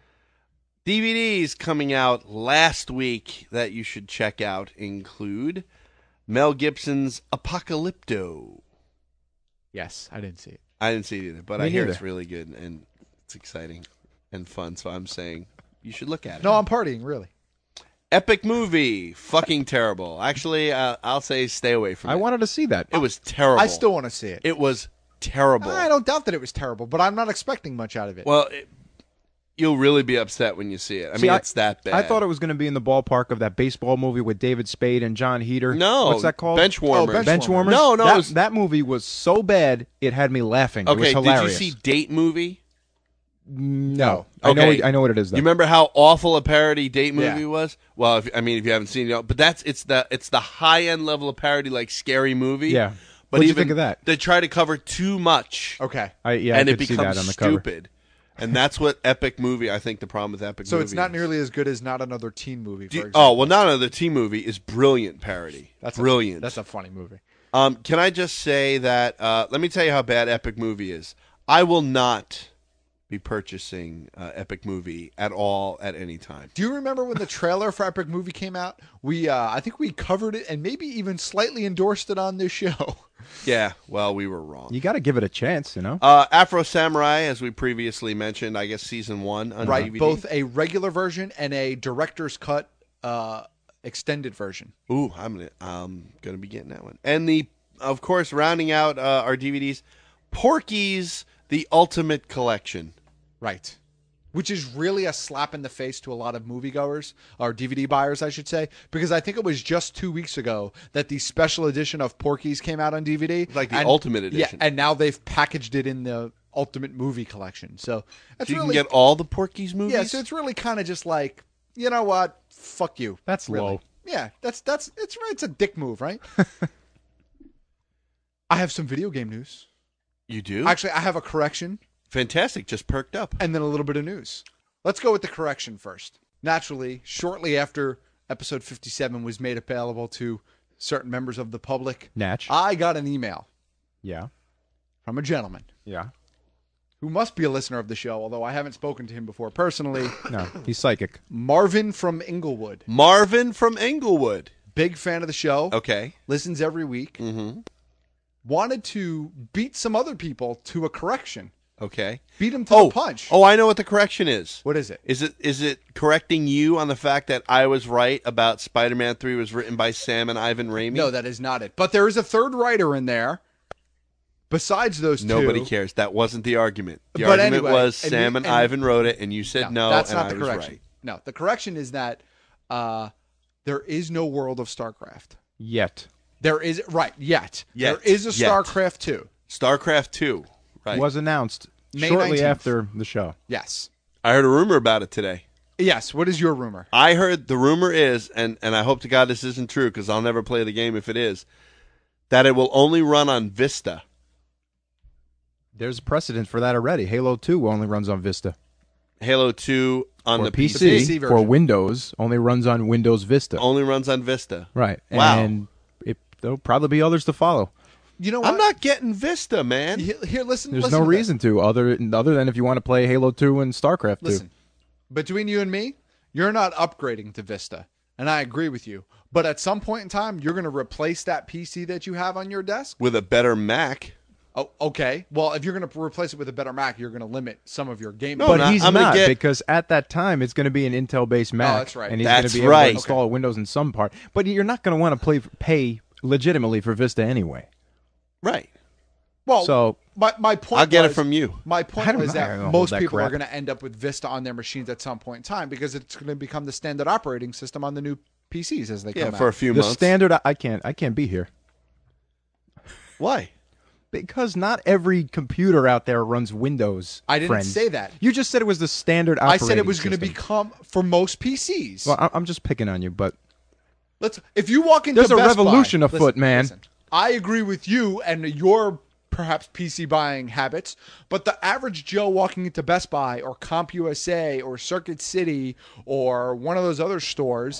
D V Ds coming out last week that you should check out include Mel Gibson's Apocalypto. Yes, I didn't see it. I didn't see it either, but Me I hear neither. it's really good and it's exciting and fun. So I'm saying you should look at it. No, I'm partying. Really. Epic movie, fucking terrible. Actually, uh, I'll say stay away from I it. wanted to see that. It was terrible. I still want to see it. It was terrible. I don't doubt that it was terrible, but I'm not expecting much out of it. Well, it, you'll really be upset when you see it. I See, mean, it's that bad. I thought it was going to be in the ballpark of that baseball movie with David Spade and John Heater. No, What's that called? Benchwarmers. Oh, Bench warmers. No, no, That, it was- that movie was so bad it had me laughing. It was Okay, did you hilarious. see Date Movie? No, I know. Okay. I know what it is. Though. You remember how awful a parody Date Movie Yeah. was? Well, if, I mean, if you haven't seen it, but that's it's the it's the high end level of parody, like Scary Movie. Yeah. But What'd you even think of that? They try to cover too much, okay. I, yeah, and I it could see that becomes on the cover. stupid. And that's what Epic Movie. I think the problem with Epic So Movie. it's not is. nearly as good as Not Another Teen Movie. For Do you- example. oh well, not another teen movie is brilliant parody. that's brilliant. A, that's a funny movie. Um, can I just say that? Uh, let me tell you how bad Epic Movie is. I will not be purchasing uh, Epic Movie at all at any time. Do you remember when the trailer for Epic Movie came out? We, uh, I think we covered it and maybe even slightly endorsed it on this show. Yeah, well, we were wrong. You got to give it a chance, you know. Uh, Afro Samurai, as we previously mentioned, I guess season one on Right, D V D. both a regular version and a director's cut uh, extended version. Ooh, I'm gonna, I'm gonna be getting that one. And the, of course, rounding out uh, our D V Ds, Porky's The Ultimate Collection. Right. Which is really a slap in the face to a lot of moviegoers, or D V D buyers, I should say, because I think it was just two weeks ago that the special edition of Porky's came out on D V D. Like the and- Ultimate Edition. Yeah, and now they've packaged it in the Ultimate Movie Collection. So that's So you really can get all the Porky's movies? yeah. So it's really kind of just like, you know what? Fuck you. That's really. low. Yeah, that's that's it's it's a dick move, right? I have some video game news. You do? Actually, I have a correction Fantastic, just perked up. and then a little bit of news. Let's go with the correction first. Naturally, shortly after episode fifty-seven was made available to certain members of the public, Natch. I got an email Yeah. from a gentleman Yeah. who must be a listener of the show, although I haven't spoken to him before personally. No, he's psychic. Marvin from Inglewood. Marvin from Englewood. Big fan of the show. Okay. Listens every week. Mm-hmm. Wanted to beat some other people to a correction. Okay. Beat him to Oh, the punch. oh, I know what the correction is. What is it? Is it is it correcting you on the fact that I was right about Spider-Man three was written by Sam and Ivan Raimi? No, that is not it. But there is a third writer in there. Besides those two. Nobody cares. That wasn't the argument. The But argument anyway, was and Sam you- and, and- Ivan wrote it, and you said no, that's and not I the was correction. right. No, the correction is that uh, there is no World of StarCraft. Yet. There is right yet. Yet. There is a Yet. StarCraft two. StarCraft two, right? Was announced May shortly nineteenth. after the show. Yes. I heard a rumor about it today. Yes. What is your rumor? I heard the rumor is, and, and I hope to God this isn't true because I'll never play the game if it is, that it will only run on Vista. There's precedent for that already. Halo two only runs on Vista. Halo two on For the P P C, C, P C for version. Windows only runs on Windows Vista. only runs on Vista. Right. Wow. And it, there'll probably be others to follow. You know what? I'm not getting Vista, man. Here, here, listen. There's listen no to this. reason to other other than if you want to play Halo two and StarCraft two. Listen. Between you and me, you're not upgrading to Vista. And I agree with you. But at some point in time, you're going to replace that P C that you have on your desk with a better Mac. Oh, okay. Well, if you're going to replace it with a better Mac, you're going to limit some of your gaming. No, but not, he's I'm not get... because at that time it's going to be an Intel-based Mac. Oh, that's right. And he's that's going to be right. able to install okay. Windows in some part. But you're not going to want to play pay legitimately for Vista anyway. Right. Well, so my my point. I'll get was, it from you. My point was that most that people crap. are going to end up with Vista on their machines at some point in time because it's going to become the standard operating system on the new P Cs as they yeah, come out. for a few the months. standard. I can't. I can't be here. Why? Because not every computer out there runs Windows. I didn't friends. say that. You just said it was the standard I operating said it was going to system. become for most P Cs. Well, I'm just picking on you, but let's. If you walk into there's a Best revolution Buy, afoot, listen, man. Listen, I agree with you and your perhaps P C buying habits, but the average Joe walking into Best Buy or CompUSA or Circuit City or one of those other stores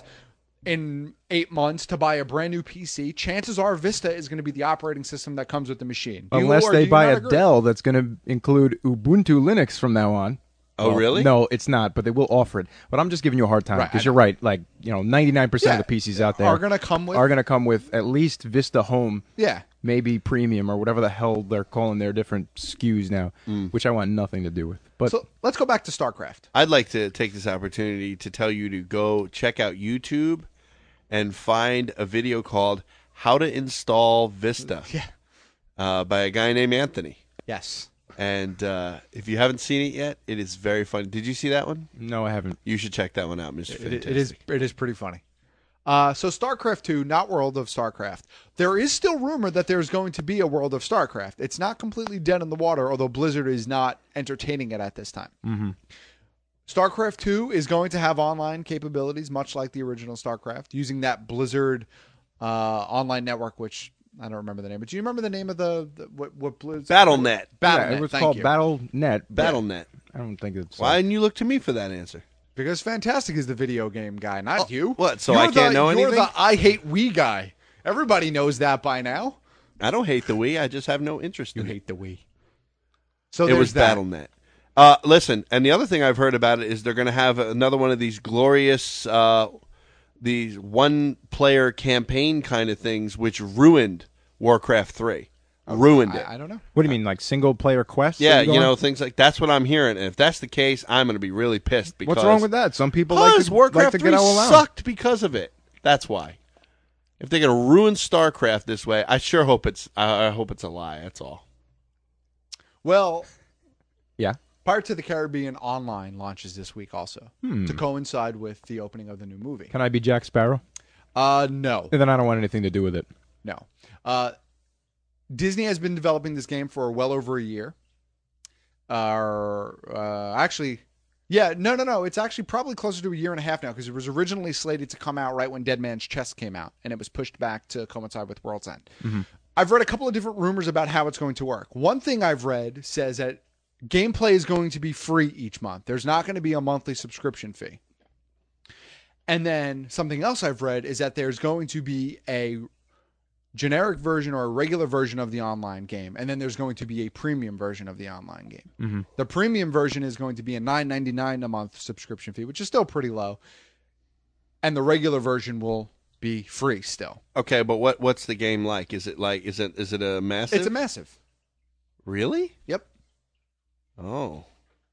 in eight months to buy a brand new P C, chances are Vista is going to be the operating system that comes with the machine. Do Unless you, they buy a agree? Dell that's going to include Ubuntu Linux from now on. Oh, well, really? No, it's not, but they will offer it. But I'm just giving you a hard time Right, because you're right. Like, you know, ninety-nine percent Yeah, of the P Cs out there are going to come with are going to come with at least Vista Home. Yeah. Maybe Premium or whatever the hell they're calling their different S K Us now, Mm. which I want nothing to do with. But So let's go back to StarCraft. I'd like to take this opportunity to tell you to go check out YouTube and find a video called How to Install Vista Yeah. uh, by a guy named Anthony. Yes. And uh, if you haven't seen it yet, it is very fun. Did you see that one? no, I haven't. You should check that one out, Mister It, Fantastic. it is it is pretty funny. Uh, so StarCraft two, not World of StarCraft. There is still rumor that there's going to be a World of StarCraft. It's not completely dead in the water, although Blizzard is not entertaining it at this time. Mm-hmm. StarCraft two is going to have online capabilities, much like the original StarCraft, using that Blizzard uh, online network, which I don't remember the name. But do you remember the name of the, the what, what Blizzard? BattleNet. BattleNet. Yeah, it was thank called you. BattleNet. BattleNet. I don't think it's. Why didn't you look to me for that answer? Because Fantastic is the video game guy, not Oh, you. what, so You're I can't the, know You're anything? the I hate Wii guy. Everybody knows that by now. I don't hate the Wii. I just have no interest in You it. hate the Wii. So it there's was that. BattleNet. Uh, listen, and the other thing I've heard about it is they're going to have another one of these glorious, uh, these one-player campaign kind of things, which ruined Warcraft three. Ruined it. I, I don't know. What do you mean, like single player quests? Yeah, that you go know, on? things like that's what I'm hearing. And if that's the case, I'm going to be really pissed. Because What's wrong with that? Some people like Because to, Warcraft like to three get all around. sucked because of it. That's why. If they're going to ruin StarCraft this way, I sure hope it's. I I hope it's a lie. That's all. Well, Yeah. Pirates of the Caribbean Online launches this week also Hmm. to coincide with the opening of the new movie. Can I be Jack Sparrow? Uh, no, And then I don't want anything to do with it. no. Uh, Disney has been developing this game for well over a year. Uh, uh, actually, yeah, no, no, no. It's actually probably closer to a year and a half now because it was originally slated to come out right when Dead Man's Chest came out, and it was pushed back to coincide with World's End. Mm-hmm. I've read a couple of different rumors about how it's going to work. One thing I've read says that gameplay is going to be free each month. There's not going to be a monthly subscription fee. And then something else I've read is that there's going to be a generic version or a regular version of the online game, and then there's going to be a premium version of the online game. Mm-hmm. The premium version is going to be a nine ninety-nine a month subscription fee, which is still pretty low. And the regular version will be free still. Okay, but what what's the game like? Is it like is it is it a massive? It's a massive. Really? Yep. Oh.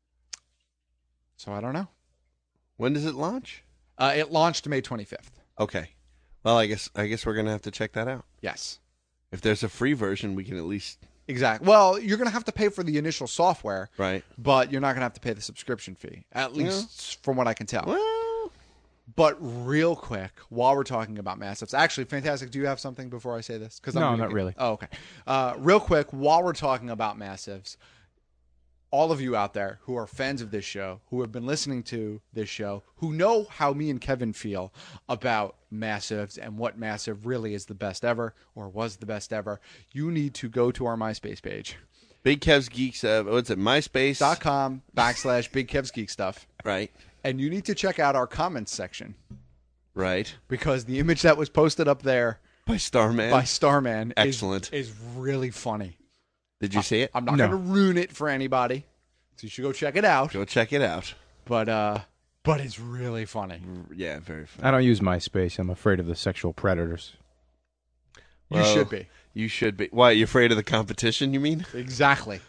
So I don't know. When does it launch? Uh, it launched May twenty-fifth. Okay. Well, I guess I guess we're gonna have to check that out. Yes. If there's a free version, we can at least Exactly. Well, you're going to have to pay for the initial software, right. but you're not going to have to pay the subscription fee, at least from what I can tell. Well, But real quick, while we're talking about massives, actually, Fantastic, do you have something before I say this? Because No, not really. Oh, okay. Uh, real quick, while we're talking about massives, all of you out there who are fans of this show, who have been listening to this show, who know how me and Kevin feel about massives and what massive really is the best ever or was the best ever, you need to go to our MySpace page. Big Kev's Geeks. Uh, what's it? MySpace dot com backslash Big Kev's Geek Stuff. Right. And you need to check out our comments section. Right. Because the image that was posted up there by Starman by Starman Excellent. Is, is really funny. Did you see it? I'm not No. going to ruin it for anybody, so you should go check it out. Go check it out. But uh, but it's really funny. Yeah, very funny. I don't use MySpace. I'm afraid of the sexual predators. You Well, should be. You should be. Why, you afraid of the competition, you mean? Exactly.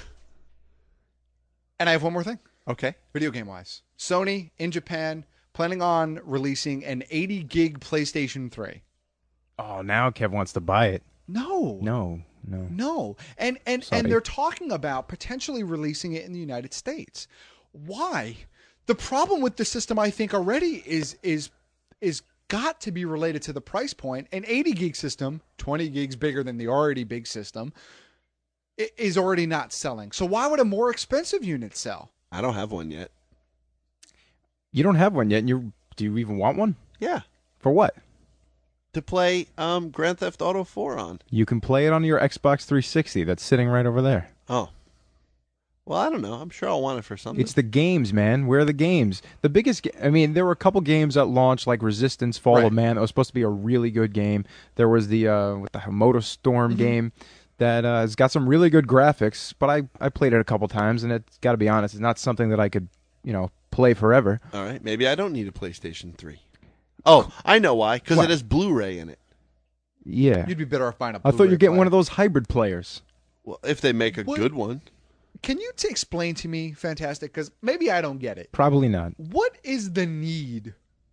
And I have one more thing. Okay. Video game wise. Sony in Japan planning on releasing an eighty gig PlayStation three. Oh, now Kev wants to buy it. No. No, no. No. And and, Sorry. and they're talking about potentially releasing it in the United States. Why? The problem with the system, I think, already is is is got to be related to the price point. An eighty gig system, twenty gigs bigger than the already big system, i- is already not selling. So why would a more expensive unit sell? I don't have one yet. You don't have one yet, and you do you even want one? Yeah. For what? To play um, Grand Theft Auto four on. You can play it on your Xbox three sixty that's sitting right over there. Oh. Well, I don't know. I'm sure I'll want it for something. It's the games, man. Where are the games? The biggest, ga- I mean, there were a couple games at launch, like Resistance: Fall Right. of Man. That was supposed to be a really good game. There was the uh, with the MotoStorm Mm-hmm. game that uh, has got some really good graphics. But I, I played it a couple times, and it's got to be honest, it's not something that I could, you know, play forever. All right. Maybe I don't need a PlayStation three. Oh, I know why. Because What? it has Blu-ray in it. Yeah, You'd be better off buying a I thought Blu-ray you're getting player. one of those hybrid players. Well, if they make a What? good one. Can you t- explain to me, Fantastic, because maybe I don't get it. Probably not. What is the need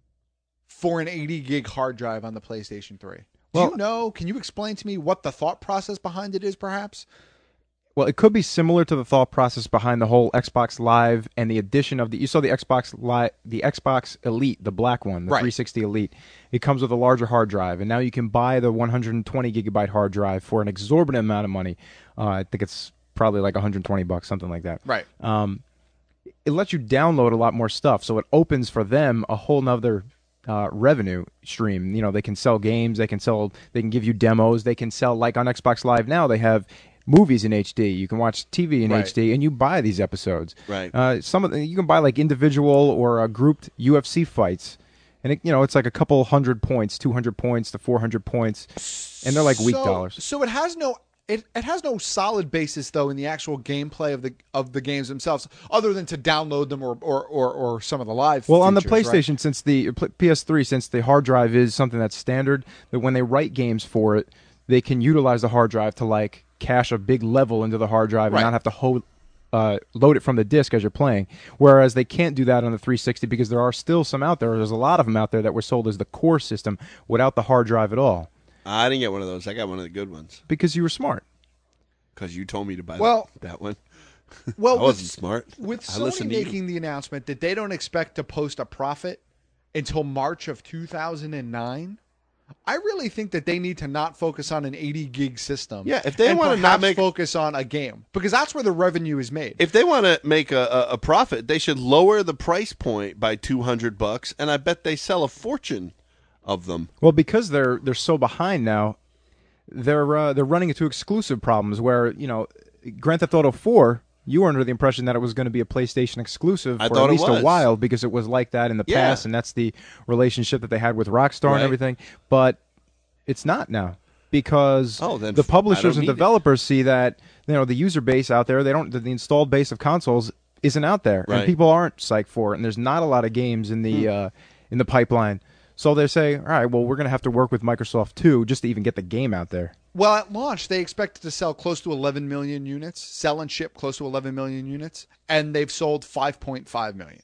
for an eighty gig hard drive on the PlayStation three? Do Well- you know? Can you explain to me what the thought process behind it is, perhaps? Well, it could be similar to the thought process behind the whole Xbox Live and the addition of the. You saw the Xbox Live, the Xbox Elite, the black one, the Right. three sixty Elite. It comes with a larger hard drive, and now you can buy the one hundred twenty gigabyte hard drive for an exorbitant amount of money. Uh, I think it's probably like one hundred twenty bucks, something like that. Right. Um, it lets you download a lot more stuff, so it opens for them a whole nother uh, revenue stream. You know, they can sell games, they can sell, they can give you demos, they can sell, like on Xbox Live now, they have movies in H D. You can watch T V in Right. H D, and you buy these episodes. Right. Uh, some of the, you can buy like individual or uh, grouped U F C fights, and it, you know it's like a couple hundred points, two hundred points to four hundred points, and they're like weak so, dollars. So it has no it, it has no solid basis though in the actual gameplay of the of the games themselves, other than to download them or or, or, or some of the live. Well, on the features, right? PlayStation, since the P S three, since the hard drive is something that's standard, that when they write games for it, they can utilize the hard drive to like cache a big level into the hard drive and Right. not have to hold, uh, load it from the disc as you're playing. Whereas they can't do that on the three sixty because there are still some out there. There's a lot of them out there that were sold as the core system without the hard drive at all I didn't get one of those. I got one of the good ones. because you were smart. Because you told me to buy Well- that, that one. Well, I wasn't with, smart. With I Sony listened to you. making the announcement that they don't expect to post a profit until March of two thousand nine, I really think that they need to not focus on an eighty gig system. Yeah, if they and wanna not perhaps make- focus on a game, because that's where the revenue is made. If they want to make a, a, a profit, they should lower the price point by two hundred bucks, and I bet they sell a fortune of them. Well, because they're they're so behind now, they're uh, they're running into exclusive problems where you know Grand Theft Auto four. You were under the impression that it was going to be a PlayStation exclusive I for thought at it least was. a while because it was like that in the Yeah. past, and that's the relationship that they had with Rockstar Right. and everything. But it's not now because Oh, then the f- I publishers don't and need it. developers see that you know the user base out there. They don't the installed base of consoles isn't out there, Right. and people aren't psyched for it. And there's not a lot of games in the uh, in the pipeline. So they say, all right, well, we're going to have to work with Microsoft too, just to even get the game out there. Well, at launch, they expected to sell close to eleven million units, sell and ship close to eleven million units, and they've sold five point five million.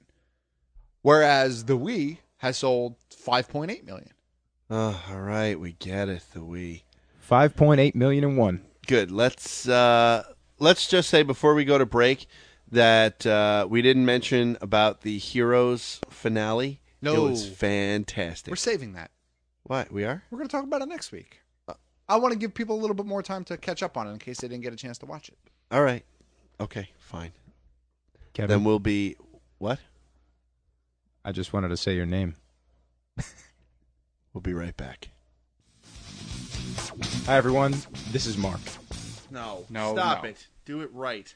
Whereas the Wii has sold five point eight million. Oh, all right, we get it. The Wii. Five point eight million and one. Good. Let's uh, let's just say before we go to break that uh, we didn't mention about the Heroes finale. No. It was fantastic. We're saving that. What? We are? We're going to talk about it next week. I want to give people a little bit more time to catch up on it in case they didn't get a chance to watch it. All right. Okay, fine. Kevin, Then we'll be what? I just wanted to say your name. We'll be right back. Hi, everyone. This is Mark. No. No, Stop no. it. Do it right.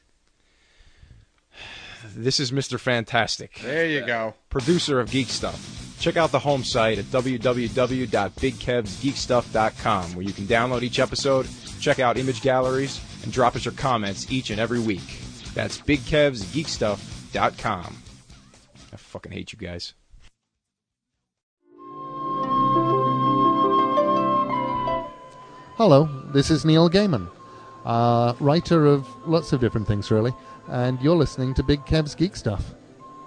This is Mister Fantastic, There you go. producer of Geek Stuff. Check out the home site at w w w dot big kevs geek stuff dot com, where you can download each episode, check out image galleries, and drop us your comments each and every week. That's big kevs geek stuff dot com. I fucking hate you guys. Hello, this is Neil Gaiman, uh, writer of lots of different things, really, and you're listening to Big Kev's Geek Stuff.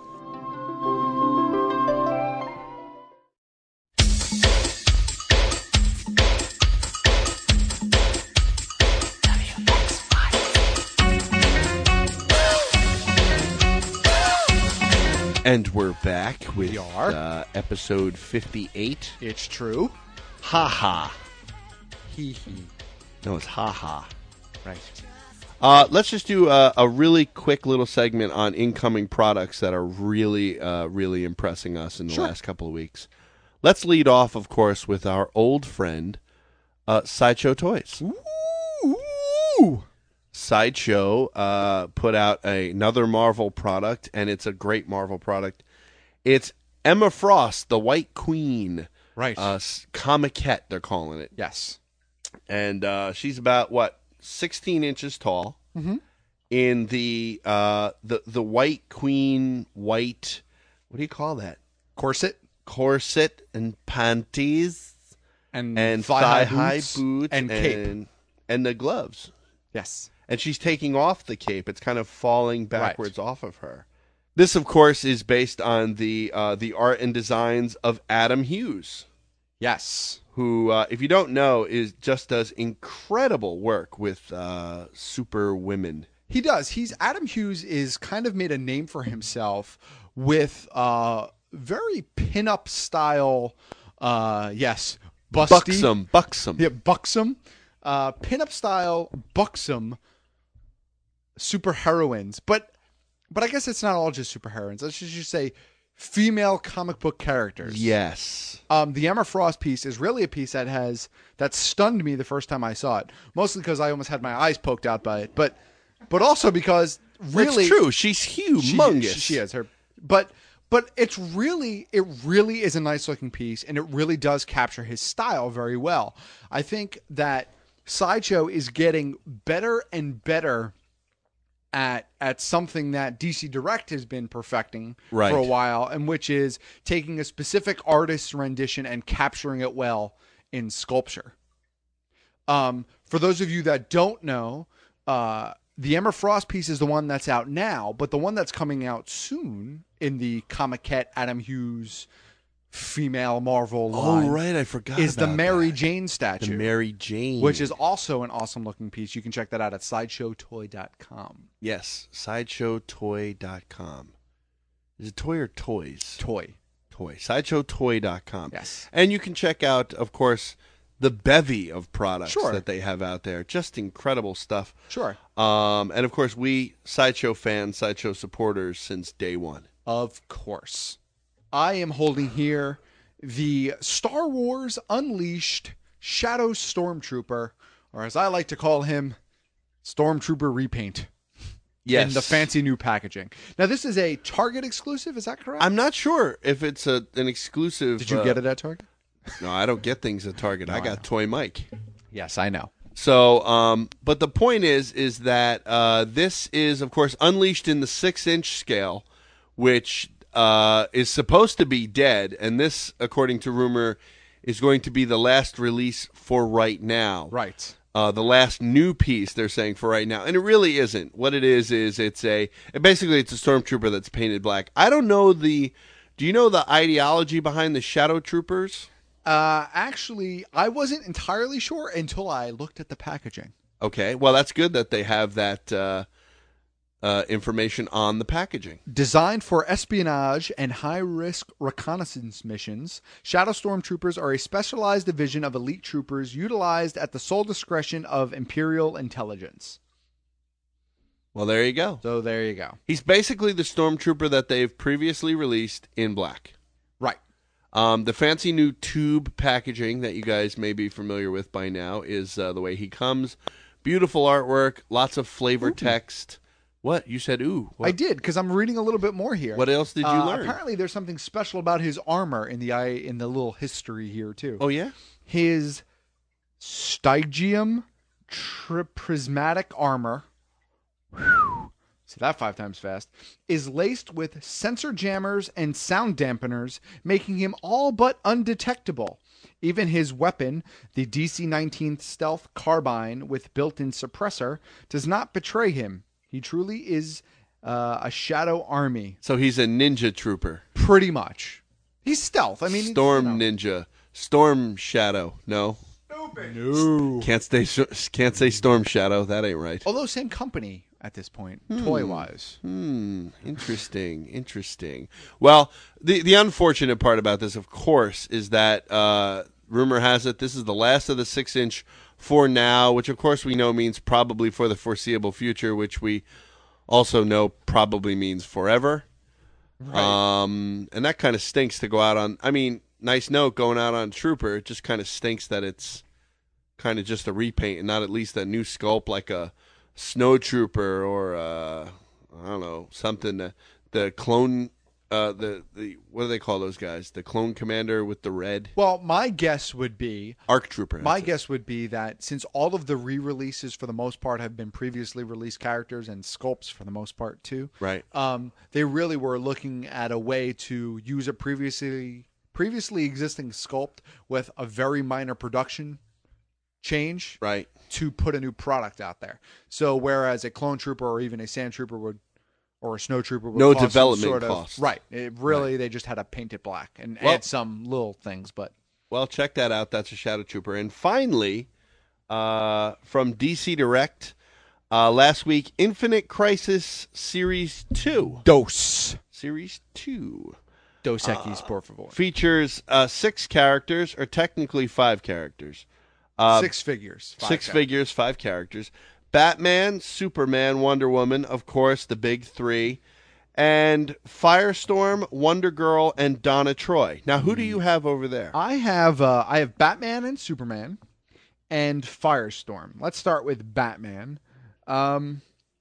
And we're back with We are. Uh, episode fifty-eight. It's true. Ha ha. Hee hee. No, it's ha ha. Right. Uh, let's just do a, a really quick little segment on incoming products that are really, uh, really impressing us in the Sure. last couple of weeks. Let's lead off, of course, with our old friend, uh, Sideshow Toys. Ooh. Sideshow uh, put out a, another Marvel product, and it's a great Marvel product. It's Emma Frost, the White Queen. Right. Uh, Comiquette, they're calling it. Yes. And uh, she's about, what, sixteen inches tall. Mm-hmm. In the, uh, the the White Queen white, what do you call that? Corset. Corset and panties. And, And thigh-high thigh-high boots, boots. and cape. And, and the gloves. Yes. And she's taking off the cape. It's kind of falling backwards right. off of her. This, of course, is based on the uh, the art and designs of Adam Hughes. Yes. Who, uh, if you don't know, is just does incredible work with uh, super women. He does. He's Adam Hughes is kind of made a name for himself with uh, very pinup style. Uh, yes, busty, buxom, buxom, yeah, buxom, uh, pinup style, buxom super heroines. But but I guess it's not all just super heroines. Let's just say female comic book characters. Yes. Um, the Emma Frost piece is really a piece that has that stunned me the first time I saw it. Mostly because I almost had my eyes poked out by it, but but also because really, it's true. She's humongous. She, she is her, but but it's really it really is a nice looking piece, and it really does capture his style very well. I think that Sideshow is getting better and better at at something that D C Direct has been perfecting right. for a while, and which is taking a specific artist's rendition and capturing it well in sculpture. Um, for those of you that don't know, uh, the Emma Frost piece is the one that's out now, but the one that's coming out soon in the Comiquette Adam Hughes female Marvel line. Oh, right. I forgot Is about the Mary that. Jane statue. The Mary Jane. Which is also an awesome looking piece. You can check that out at sideshow toy dot com. Yes, sideshow toy dot com. Is it toy or toys? Toy. Toy. sideshow toy dot com. Yes. And you can check out, of course, the bevy of products Sure. that they have out there. Just incredible stuff. Sure. Um, and, of course, we, Sideshow fans, Sideshow supporters since day one. Of course. I am holding here the Star Wars Unleashed Shadow Stormtrooper, or as I like to call him, Stormtrooper Repaint. Yes. In the fancy new packaging. Now, this is a Target exclusive, is that correct? I'm not sure if it's a an exclusive. Did you uh, get it at Target? No, I don't get things at Target. No, I I got know. Toy Mike. Yes, I know. So, um, but the point is, is that uh, this is, of course, unleashed in the six-inch scale, which uh, is supposed to be dead, and this, according to rumor, is going to be the last release for right now. Right. Uh, the last new piece, they're saying, for right now. And it really isn't. What it is, is it's a, basically it's a Stormtrooper that's painted black. I don't know the, do you know the ideology behind the Shadow Troopers? Uh, actually, I wasn't entirely sure until I looked at the packaging. Okay, well, that's good that they have that uh, uh, information on the packaging. Designed for espionage and high-risk reconnaissance missions, Shadow Stormtroopers are a specialized division of elite troopers utilized at the sole discretion of Imperial intelligence. Well, there you go. So there you go. He's basically the Stormtrooper that they've previously released in black. Right. Um, the fancy new tube packaging that you guys may be familiar with by now is uh, the way he comes. Beautiful artwork, lots of flavor ooh. Text. What? You said ooh. What? I did, because I'm reading a little bit more here. What else did you uh, learn? Apparently there's something special about his armor in the in the little history here, too. Oh, yeah? His Stygium tri- prismatic armor, whew, so that five times fast, is laced with sensor jammers and sound dampeners, making him all but undetectable. Even his weapon, the D C nineteen Stealth Carbine with built-in suppressor, does not betray him. He truly is uh, a shadow army. So he's a ninja trooper. Pretty much. He's stealth. I mean, Storm you know. ninja. Storm shadow. No. Stupid. No. Can't stay. Can't say Storm Shadow. That ain't right. Although same company at this point, hmm. toy-wise. Hmm. Interesting. Interesting. Well, the the unfortunate part about this, of course, is that uh, rumor has it this is the last of the six-inch for now, which of course we know means probably for the foreseeable future, which we also know probably means forever. Right. Um, and that kind of stinks to go out on. I mean, nice note going out on Trooper. It just kind of stinks that it's kind of just a repaint and not at least a new sculpt like a Snow Trooper or uh, I don't know, something. Uh, the clone, uh, the the what do they call those guys? The clone commander with the red. Well, my guess would be Arc Trooper. My guess would be that since all of the re-releases for the most part have been previously released characters and sculpts for the most part too, right? Um, they really were looking at a way to use a previously previously existing sculpt with a very minor production change, right, to put a new product out there. So whereas a clone trooper or even a sand trooper would, or a snow trooper would no cost development sort of, cost, right? It really, right. They just had to paint it black and well, add some little things. But well, check that out. That's a Shadow Trooper. And finally, uh, from D C Direct uh, last week, Infinite Crisis Series Two. Dos Series Two. Dos Equis, por favor. Features uh, six characters, or technically five characters. Uh, six figures. Six characters. figures, five characters. Batman, Superman, Wonder Woman, of course, the big three. And Firestorm, Wonder Girl, and Donna Troy. Now, who do you have over there? I have uh, I have Batman and Superman and Firestorm. Let's start with Batman. Um,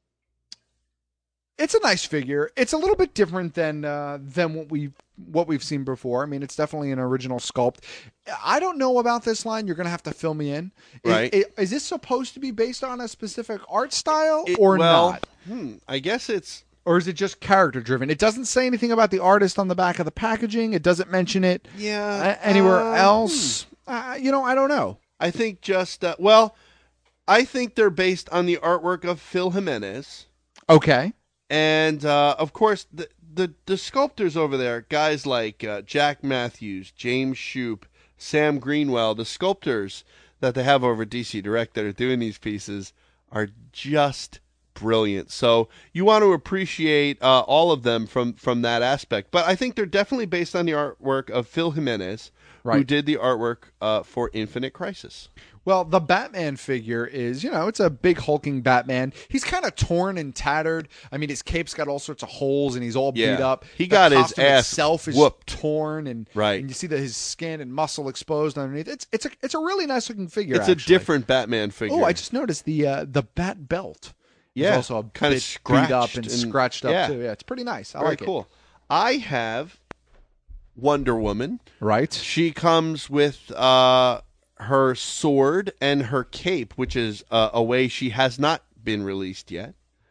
it's a nice figure. It's a little bit different than uh, than what we've what we've seen before. I mean, it's definitely an original sculpt. I don't know about this line. You're going to have to fill me in. Right. Is, is this supposed to be based on a specific art style It- or well, not? Hmm, I guess it's... Or is it just character driven? It doesn't say anything about the artist on the back of the packaging. It doesn't mention it Yeah, uh, anywhere um, else. Uh, you know, I don't know. I think just... Uh, well, I think they're based on the artwork of Phil Jimenez. Okay. And, uh, of course, the, the, the sculptors over there, guys like uh, Jack Matthews, James Shoup, Sam Greenwell, the sculptors that they have over D C Direct that are doing these pieces are just brilliant. So you want to appreciate uh, all of them from, from that aspect. But I think they're definitely based on the artwork of Phil Jimenez, right, who did the artwork uh, for Infinite Crisis. Well, the Batman figure is, you know, it's a big hulking Batman. He's kind of torn and tattered. I mean, his cape's got all sorts of holes and he's all Yeah. beat up. He The got his costume ass itself is whooped. torn and, Right. and you see that his skin and muscle exposed underneath. It's it's a it's a really nice looking figure. It's actually. a different Batman figure. Oh, I just noticed the uh, the bat belt. Yeah, is also a kind bit of scratched beat up and, and- scratched up yeah. too. Yeah, it's pretty nice. I Very like cool. I have Wonder Woman. Right. She comes with uh, her sword and her cape, which is uh, a way she has not been released yet.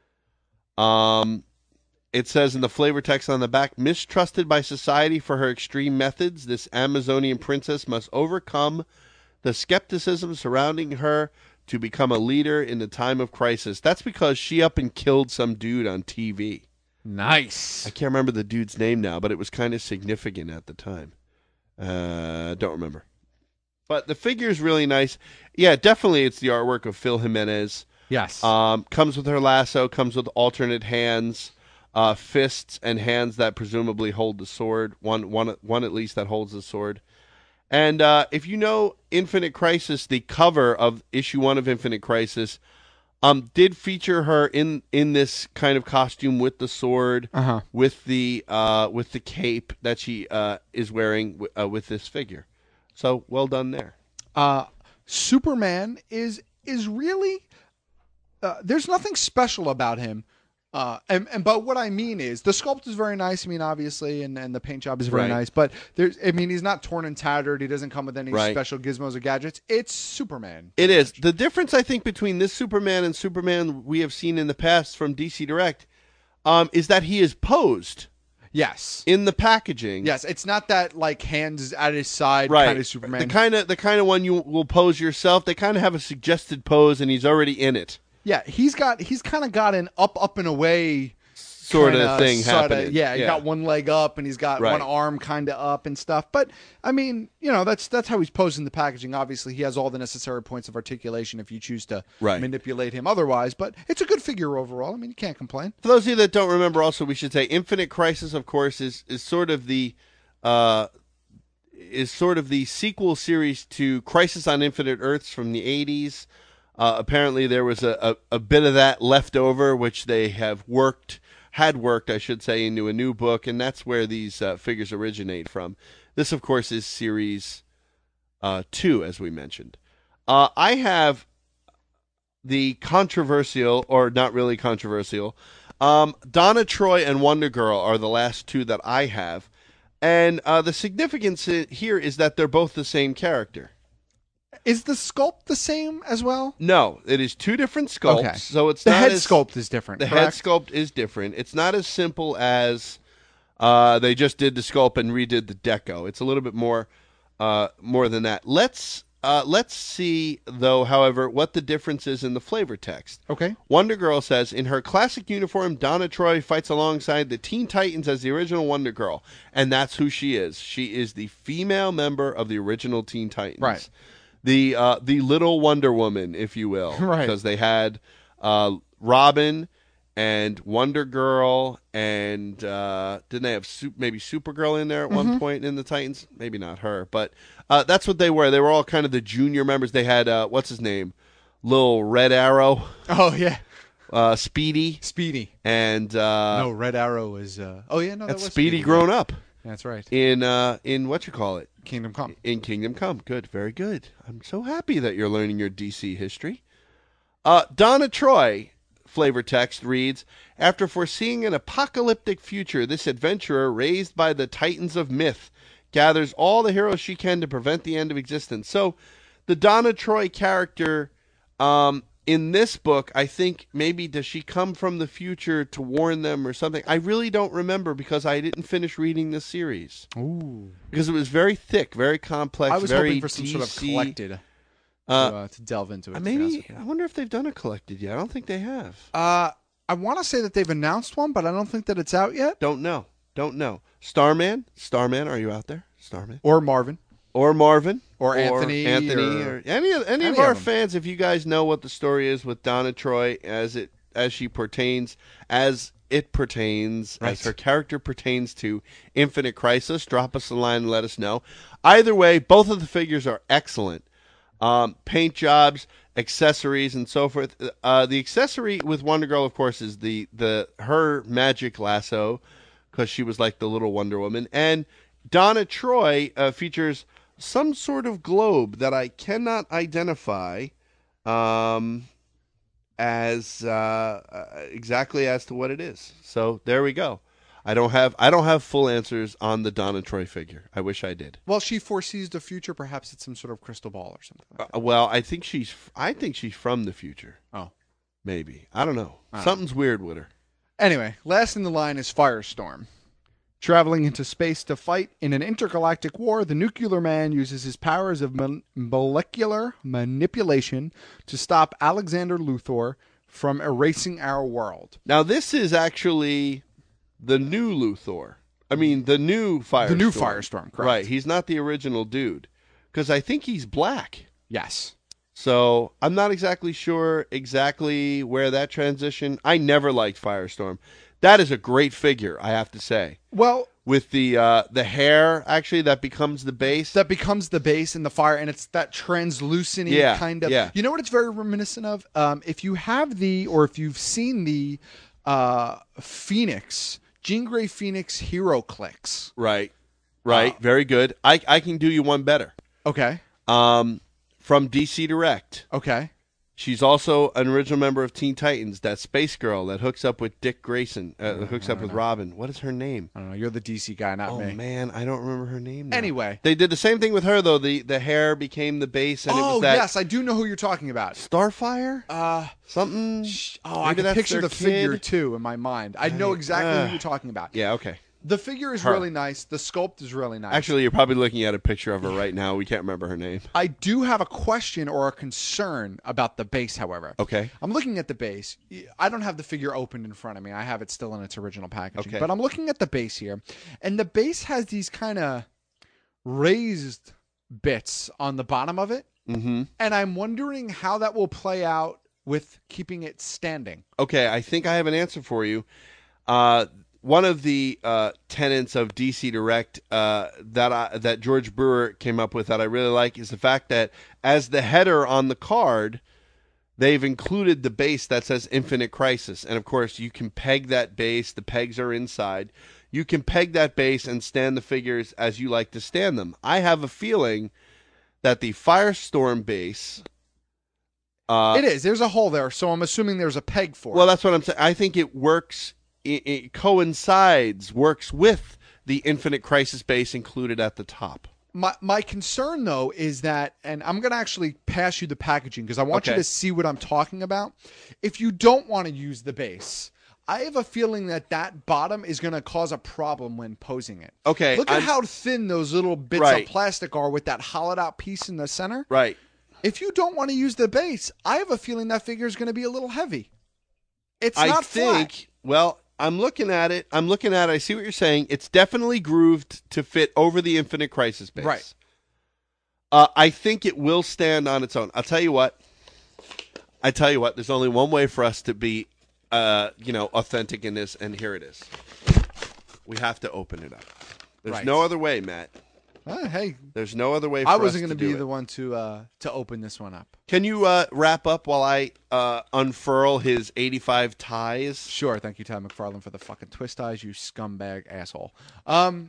Um, it says in the flavor text on the back, mistrusted by society for her extreme methods, this Amazonian princess must overcome the skepticism surrounding her to become a leader in the time of crisis. That's because she up and killed some dude on T V. Nice. I can't remember the dude's name now, but it was kind of significant at the time. Uh, don't remember. But the figure is really nice. Yeah, definitely it's the artwork of Phil Jimenez. Yes. Um, comes with her lasso, comes with alternate hands, uh, fists, and hands that presumably hold the sword. One, one, one at least that holds the sword. And uh, if you know Infinite Crisis, the cover of issue one of Infinite Crisis um, did feature her in, in this kind of costume with the sword, Uh-huh. with the uh, with the cape that she uh, is wearing w- uh, with this figure. So well done there. Uh, Superman is is really uh, there's nothing special about him. Uh, and, and but what I mean is the sculpt is very nice. I mean, obviously, and, and the paint job is very Right. nice. But there's, I mean, he's not torn and tattered. He doesn't come with any Right. special gizmos or gadgets. It's Superman. It is. The difference, I think, between this Superman and Superman we have seen in the past from D C Direct, um, is that he is posed. Yes. In the packaging. Yes, it's not that like hands at his side right. kind of Superman. The kind of the kind of one you will pose yourself. They kind of have a suggested pose, and he's already in it. Yeah, he's got he's kind of got an up up and away sort of thing sorta, happening. Yeah, he's yeah. got one leg up and he's got right. one arm kind of up and stuff. But I mean, you know, that's that's how he's posed in the packaging. Obviously, he has all the necessary points of articulation if you choose to right. manipulate him otherwise. But it's a good figure overall. I mean, you can't complain. For those of you that don't remember, also we should say Infinite Crisis, of course, is is sort of the uh, is sort of the sequel series to Crisis on Infinite Earths from the eighties. Uh, apparently, there was a, a, a bit of that left over, which they have worked. had worked, I should say, into a new book, and that's where these uh, figures originate from. This, of course, is series uh, two, as we mentioned. Uh, I have the controversial, or not really controversial, um, Donna Troy and Wonder Girl are the last two that I have, and uh, the significance here is that they're both the same character. Is the sculpt the same as well? No, it is two different sculpts. Okay. So it's the not head as, sculpt is different. The correct? head sculpt is different. It's not as simple as uh, they just did the sculpt and redid the deco. It's a little bit more, uh, more than that. Let's uh, let's see though. However, what the difference is in the flavor text. Okay. Wonder Girl says, in her classic uniform, Donna Troy fights alongside the Teen Titans as the original Wonder Girl, and that's who she is. She is the female member of the original Teen Titans. Right. The uh, the little Wonder Woman, if you will, right? Because they had uh, Robin and Wonder Girl, and uh, didn't they have super, maybe Supergirl in there at mm-hmm. one point in the Titans? Maybe not her, but uh, that's what they were. They were all kind of the junior members. They had uh, what's his name, Little Red Arrow. Oh yeah, uh, Speedy. Speedy. And uh, no, Red Arrow is. Uh, oh yeah, no, that that's was Speedy, Speedy grown up. That's right. In uh, in what you call it? Kingdom Come. In Kingdom Come. Good, very good. I'm so happy that you're learning your D C history. Uh, Donna Troy, flavor text reads, after foreseeing an apocalyptic future, this adventurer, raised by the titans of myth, gathers all the heroes she can to prevent the end of existence. So the Donna Troy character um, in this book, I think maybe does she come from the future to warn them or something? I really don't remember because I didn't finish reading this series. Ooh. Because it was very thick, very complex, I was very hoping for some D C, sort of collected to, uh, uh, to delve into it. Uh, maybe, I wonder if they've done a collected yet. I don't think they have. Uh, I want to say that they've announced one, but I don't think that it's out yet. Don't know. Don't know. Starman? Starman, are you out there? Starman? Or Marvin. Or Marvin. Or Anthony. Anthony. Or, or any of, any, any of our of fans, if you guys know what the story is with Donna Troy as it as she pertains, as it pertains, right. as her character pertains to Infinite Crisis, drop us a line and let us know. Either way, both of the figures are excellent. Um, paint jobs, accessories, and so forth. Uh, the accessory with Wonder Girl, of course, is the, the her magic lasso, because she was like the little Wonder Woman. And Donna Troy uh, features some sort of globe that I cannot identify um, as uh, uh, exactly as to what it is. So there we go. I don't have I don't have full answers on the Donna Troy figure. I wish I did. Well, she foresees the future. Perhaps it's some sort of crystal ball or something. Like uh, well, I think she's I think she's from the future. Oh, maybe I don't know. I don't Something's know. weird with her. Anyway, last in the line is Firestorm. Traveling into space to fight in an intergalactic war, the nuclear man uses his powers of mo- molecular manipulation to stop Alexander Luthor from erasing our world. Now, this is actually the new Luthor. I mean, the new Firestorm. The new Firestorm, correct. Right. He's not the original dude. Because I think he's black. Yes. So I'm not exactly sure exactly where that transition... I never liked Firestorm. That is a great figure, I have to say. Well, with the uh, the hair, actually, that becomes the base. That becomes the base in the fire, and it's that translucent yeah, kind of. Yeah. You know what it's very reminiscent of? Um, if you have the, or if you've seen the uh, Phoenix, Jean Grey Phoenix Hero Clicks. Right, right, uh, very good. I I can do you one better. Okay. Um, from D C Direct. Okay. She's also an original member of Teen Titans, that space girl that hooks up with Dick Grayson, uh, that hooks up with know. Robin. What is her name? I don't know. You're the D C guy, not oh, me. Oh, man, I don't remember her name now. Anyway. They did the same thing with her, though. The the hair became the base, and oh, it was that... yes, I do know who you're talking about. Starfire? Uh, Something? Oh, I Maybe can that's picture their the kid? figure, too, in my mind. I know exactly uh, who you're talking about. Yeah, okay. The figure is Her. really nice. The sculpt is really nice. Actually, you're probably looking at a picture of her right now. We can't remember her name. I do have a question or a concern about the base, however. Okay. I'm looking at the base. I don't have the figure opened in front of me. I have it still in its original packaging. Okay. But I'm looking at the base here, and the base has these kind of raised bits on the bottom of it. Mm-hmm. And I'm wondering how that will play out with keeping it standing. Okay, I think I have an answer for you. Uh, one of the uh, tenets of D C Direct uh, that I, that George Brewer came up with that I really like is the fact that as the header on the card, they've included the base that says Infinite Crisis. And, of course, you can peg that base. The pegs are inside. You can peg that base and stand the figures as you like to stand them. I have a feeling that the Firestorm base... Uh, it is. There's a hole there, so I'm assuming there's a peg for well, it. that's what I'm saying. I think it works, it, it coincides, works with the Infinite Crisis base included at the top. My my concern, though, is that, and I'm going to actually pass you the packaging because I want Okay. you to see what I'm talking about. If you don't want to use the base, I have a feeling that that bottom is going to cause a problem when posing it. Okay. Look at I'm- how thin those little bits Right. of plastic are with that hollowed out piece in the center. Right. If you don't want to use the base, I have a feeling that figure is going to be a little heavy. It's I not think, flat. well, I'm looking at it. I'm looking at it. I see what you're saying. It's definitely grooved to fit over the Infinite Crisis base. Right. Uh, I think it will stand on its own. I'll tell you what. I tell you what. There's only one way for us to be, uh, you know, authentic in this, and here it is. We have to open it up. There's Right. no other way, Matt. Uh, hey, There's no other way for I us wasn't to going do to be it. the one to uh, to open this one up. Can you uh, wrap up while I uh, unfurl his eighty-five ties? Sure. Thank you, Ty McFarlane, for the fucking twist eyes, you scumbag asshole. Um,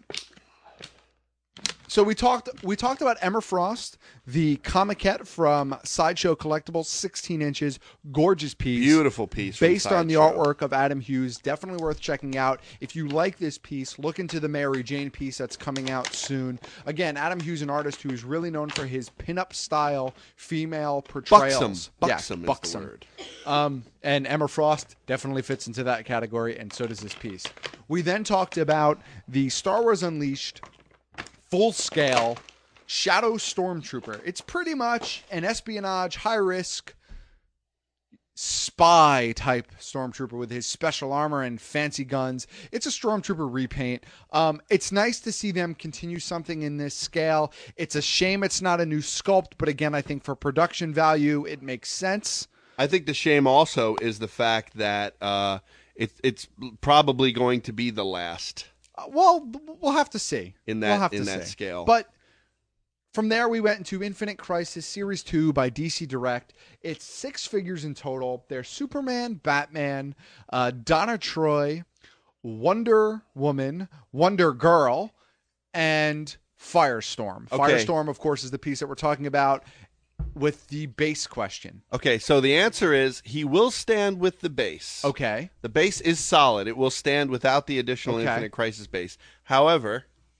so we talked we talked about Emma Frost, the Comiquette from Sideshow Collectibles, sixteen inches, gorgeous piece. Beautiful piece from Based on the Sideshow. artwork of Adam Hughes. Definitely worth checking out. If you like this piece, look into the Mary Jane piece that's coming out soon. Again, Adam Hughes, an artist who is really known for his pinup style female portrayals. Buxom. Yeah, Buxom is buxom. the word. Um, and Emma Frost definitely fits into that category, and so does this piece. We then talked about the Star Wars Unleashed full-scale Shadow Stormtrooper. It's pretty much an espionage, high-risk, spy-type Stormtrooper with his special armor and fancy guns. It's a Stormtrooper repaint. Um, it's nice to see them continue something in this scale. It's a shame it's not a new sculpt, but again, I think for production value, it makes sense. I think the shame also is the fact that uh, it, it's probably going to be the last Uh, well, we'll have to see. in we'll that have in to that see. scale. But from there, we went into Infinite Crisis Series two by D C Direct. It's six figures in total. They're Superman, Batman, uh, Donna Troy, Wonder Woman, Wonder Girl, and Firestorm. Okay. Firestorm, of course, is the piece that we're talking about with the base question. Okay, so the answer is he will stand with the base. Okay. The base is solid. It will stand without the additional Okay. Infinite Crisis base. However,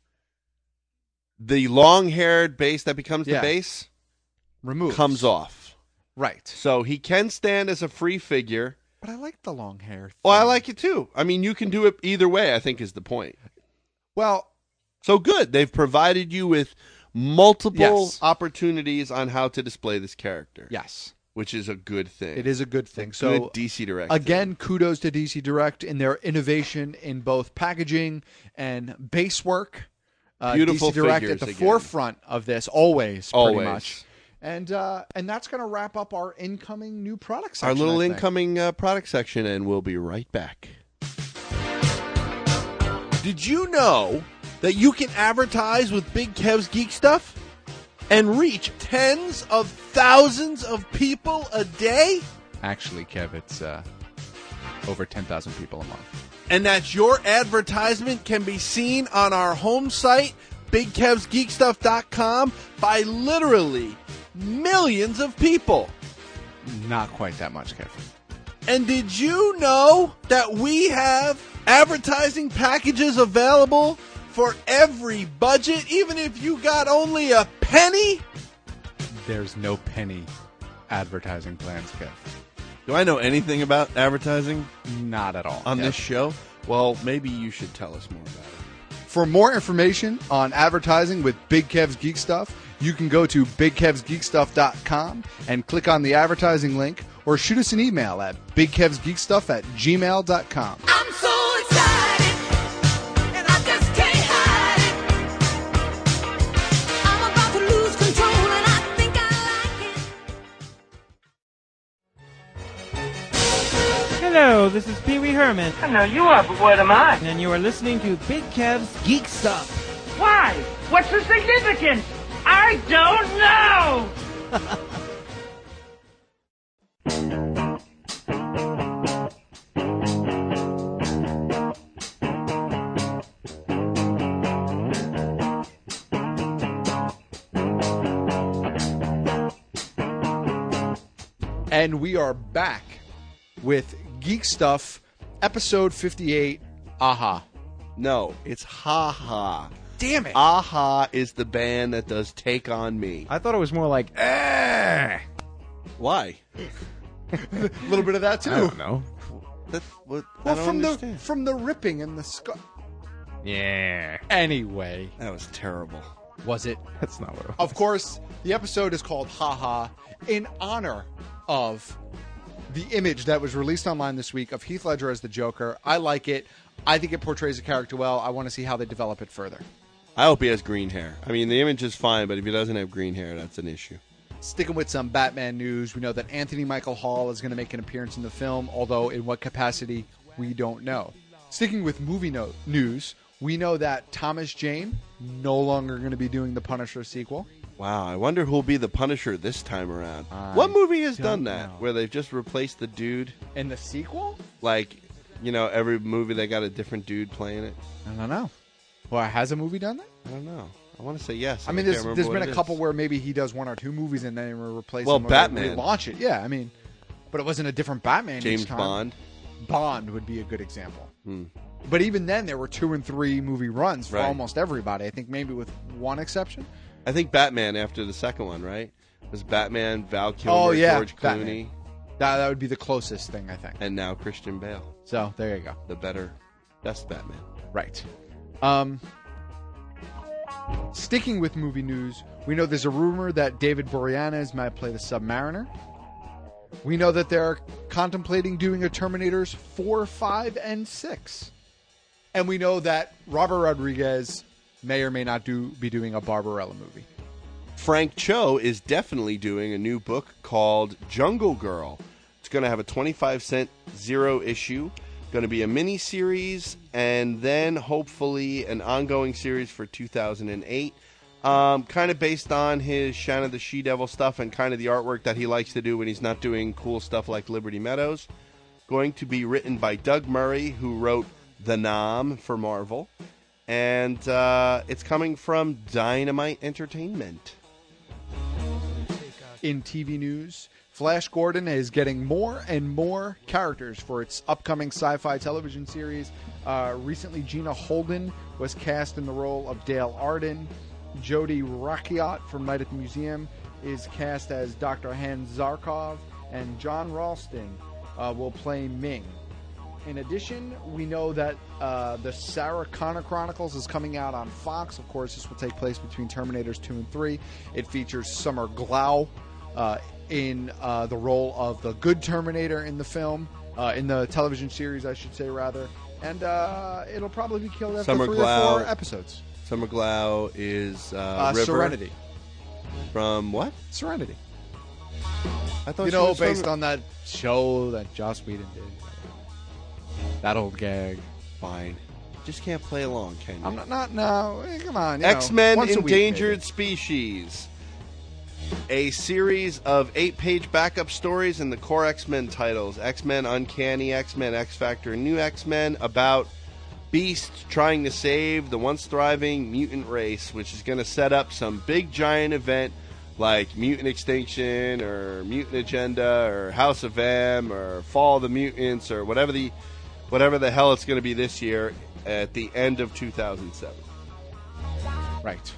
the long-haired base that becomes Yeah. the base Removes. comes off. Right. So he can stand as a free figure. But I like the long hair. Well, I thing. like it too. I mean, you can do it either way, I think is the point. Well, So good. They've provided you with multiple Yes. opportunities on how to display this character. yes. Which is a good thing. It is a good thing. Good So D C Direct. again, kudos to D C Direct in their innovation in both packaging and base work. Uh, Beautiful D C Direct figures at the again. forefront of this, always, pretty Always. much. And uh, and that's going to wrap up our incoming new product section. Our little I think. incoming uh, product section, and we'll be right back. Did you know that you can advertise with Big Kev's Geek Stuff and reach tens of thousands of people a day? Actually, Kev, it's uh, over ten thousand people a month. And that your advertisement can be seen on our home site, big kevs geek stuff dot com, by literally millions of people. Not quite that much, Kev. And did you know that we have advertising packages available for every budget, even if you got only a penny? There's no penny advertising plans, Kev. Do I know anything about advertising? Not at all. On Kev. this show? Well, maybe you should tell us more about it. For more information on advertising with Big Kev's Geek Stuff, you can go to big kevs geek stuff dot com and click on the advertising link, or shoot us an email at big kevs geek stuff at gmail dot com. I'm so excited, and I just can't hide it. I'm about to lose control, and I think I like it. Hello, this is Pee Wee Herman. I know you are, but what am I? And you are listening to Big Kev's Geek Stuff. Why? What's the significance? I don't know! And we are back with Geek Stuff, episode fifty-eight, Aha. No, it's Ha Ha. Damn it. Aha is the band that does Take On Me. I thought it was more like, eh. Why? A little bit of that, too. I don't know. That, what, Well, I don't from understand. the from the ripping and the scar. Yeah. Anyway. That was terrible. Was it? That's not what it was. Of course, the episode is called Ha Ha in honor of the image that was released online this week of Heath Ledger as the Joker. I like it. I think it portrays the character well. I want to see how they develop it further. I hope he has green hair. I mean, the image is fine, but if he doesn't have green hair, that's an issue. Sticking with some Batman news, we know that Anthony Michael Hall is going to make an appearance in the film, although in what capacity, we don't know. Sticking with movie note news, we know that Thomas Jane no longer going to be doing the Punisher sequel. Wow, I wonder who'll be the Punisher this time around. I what movie has don't done that, know. where they've just replaced the dude? In the sequel? Like, you know, every movie they got a different dude playing it? I don't know. Well, has a movie done that? I don't know. I want to say yes. I mean, can't there's, remember there's what been it a is. couple where maybe he does one or two movies and then replace Well, them or Batman. relaunch it. Yeah, I mean, but it wasn't a different Batman James each time. Bond. Bond would be a good example. Hmm. But even then, there were two and three movie runs for Right. almost everybody. I think maybe with one exception. I think Batman after the second one, right? It was Batman, Val Kilmer, Oh, yeah, George Clooney, Batman. That, that would be the closest thing, I think. and now Christian Bale. So there you go. The better, best Batman. Right. Um, sticking with movie news, we know there's a rumor that David Boreanaz might play the Submariner. We know that they're contemplating doing a Terminators four, five, and six. And we know that Robert Rodriguez may or may not do be doing a Barbarella movie. Frank Cho is definitely doing a new book called Jungle Girl. It's going to have a twenty-five cent zero issue, going to be a mini series, and then hopefully an ongoing series for two thousand eight. Um, kind of based on his Shanna the She-Devil stuff and kind of the artwork that he likes to do when he's not doing cool stuff like Liberty Meadows. Going to be written by Doug Murray, who wrote The Nom for Marvel. And uh, it's coming from Dynamite Entertainment. In T V news, Flash Gordon is getting more and more characters for its upcoming sci-fi television series. Uh, recently, Gina Holden was cast in the role of Dale Arden. Jody Rakiot from Night at the Museum is cast as Doctor Hans Zarkov, and John Ralston uh, will play Ming. In addition, we know that uh, the Sarah Connor Chronicles is coming out on Fox. Of course, this will take place between Terminators two and three. It features Summer Glau uh, in uh, the role of the good Terminator in the film, uh, in the television series, I should say, rather. And uh, it'll probably be killed after Summer three Glau, or four episodes. Summer Glau is uh, Uh, River Serenity. From what? Serenity. I thought You she know, was based from- on that show that Joss Whedon did. That old gag. Fine. Just can't play along, can you? I'm not, not no. Hey, come on. you know, X-Men once a week, Endangered maybe. Species. A series of eight-page backup stories in the core X-Men titles. X-Men Uncanny X-Men, X-Factor, and New X-Men about Beast trying to save the once thriving mutant race, which is going to set up some big giant event like Mutant Extinction or Mutant Agenda or House of M or Fall of the Mutants or whatever the whatever the hell it's going to be this year at the end of two thousand seven. Right.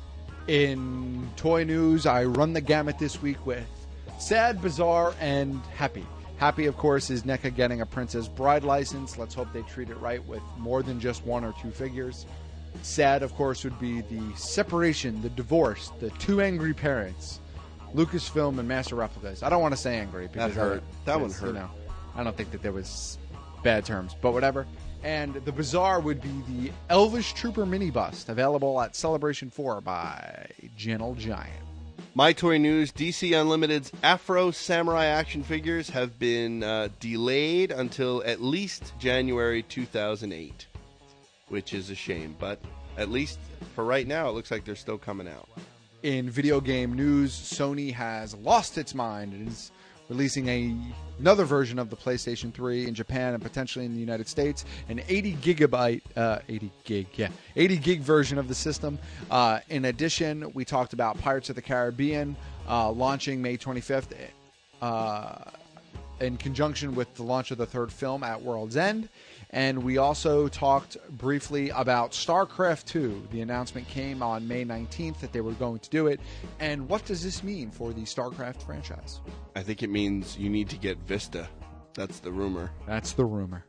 In toy news, I run the gamut this week with sad, bizarre, and happy. Happy, of course, is NECA getting a Princess Bride license. Let's hope they treat it right with more than just one or two figures. Sad, of course, would be the separation, the divorce, the two angry parents, Lucasfilm and Master Replicas. I don't want to say angry. Because That hurt. That one because, hurt. You know, I don't think that there was bad terms, but whatever. And the bizarre would be the Elvish Trooper mini bust, available at Celebration four by Gentle Giant. My Toy News, D C Unlimited's Afro Samurai action figures have been uh, delayed until at least January two thousand eight, which is a shame. But at least for right now, it looks like they're still coming out. In video game news, Sony has lost its mind and is releasing a, another version of the PlayStation three in Japan and potentially in the United States, an eighty gigabyte, uh, eighty gig, yeah, eighty gig version of the system. Uh, in addition, we talked about Pirates of the Caribbean uh, launching May twenty-fifth uh, in conjunction with the launch of the third film at World's End. And we also talked briefly about StarCraft two. The announcement came on May nineteenth that they were going to do it. And what does this mean for the StarCraft franchise? I think it means you need to get Vista. That's the rumor. That's the rumor.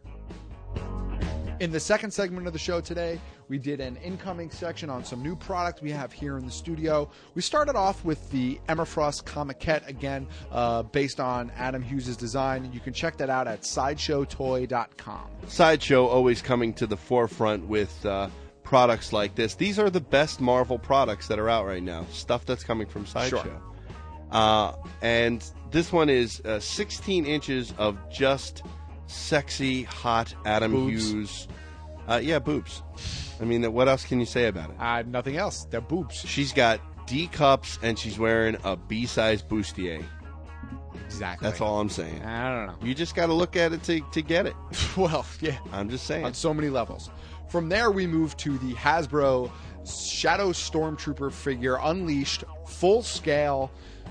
In the second segment of the show today, we did an incoming section on some new product we have here in the studio. We started off with the Emma Frost Comiquette, again, uh, based on Adam Hughes' design. You can check that out at sideshow toy dot com. Sideshow always coming to the forefront with uh, products like this. These are the best Marvel products that are out right now. Stuff that's coming from Sideshow. Sure. Uh, and this one is uh, sixteen inches of just sexy, hot Adam Boobs. Hughes. Uh, yeah, boobs. I mean, what else can you say about it? Uh, nothing else. They're boobs. She's got D cups and she's wearing a B-size bustier. Exactly. That's all I'm saying. I don't know. You just got to look at it to, to get it. Well, yeah. I'm just saying. On so many levels. From there, we move to the Hasbro Shadow Stormtrooper figure, Unleashed, full-scale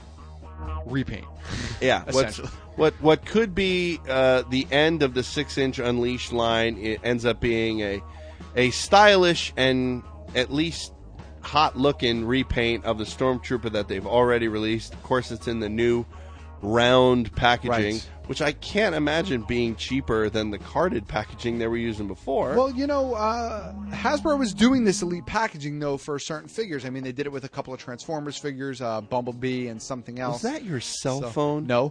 repaint. Yeah, what's, Essentially. what what could be uh, the end of the six-inch Unleashed line, it ends up being a a stylish and at least hot-looking repaint of the Stormtrooper that they've already released. Of course, it's in the new round packaging, Right. which I can't imagine being cheaper than the carded packaging they were using before. Well, you know, uh, Hasbro was doing this elite packaging, though, for certain figures. I mean, they did it with a couple of Transformers figures, uh, Bumblebee and something else. Was that your cell So- phone? No.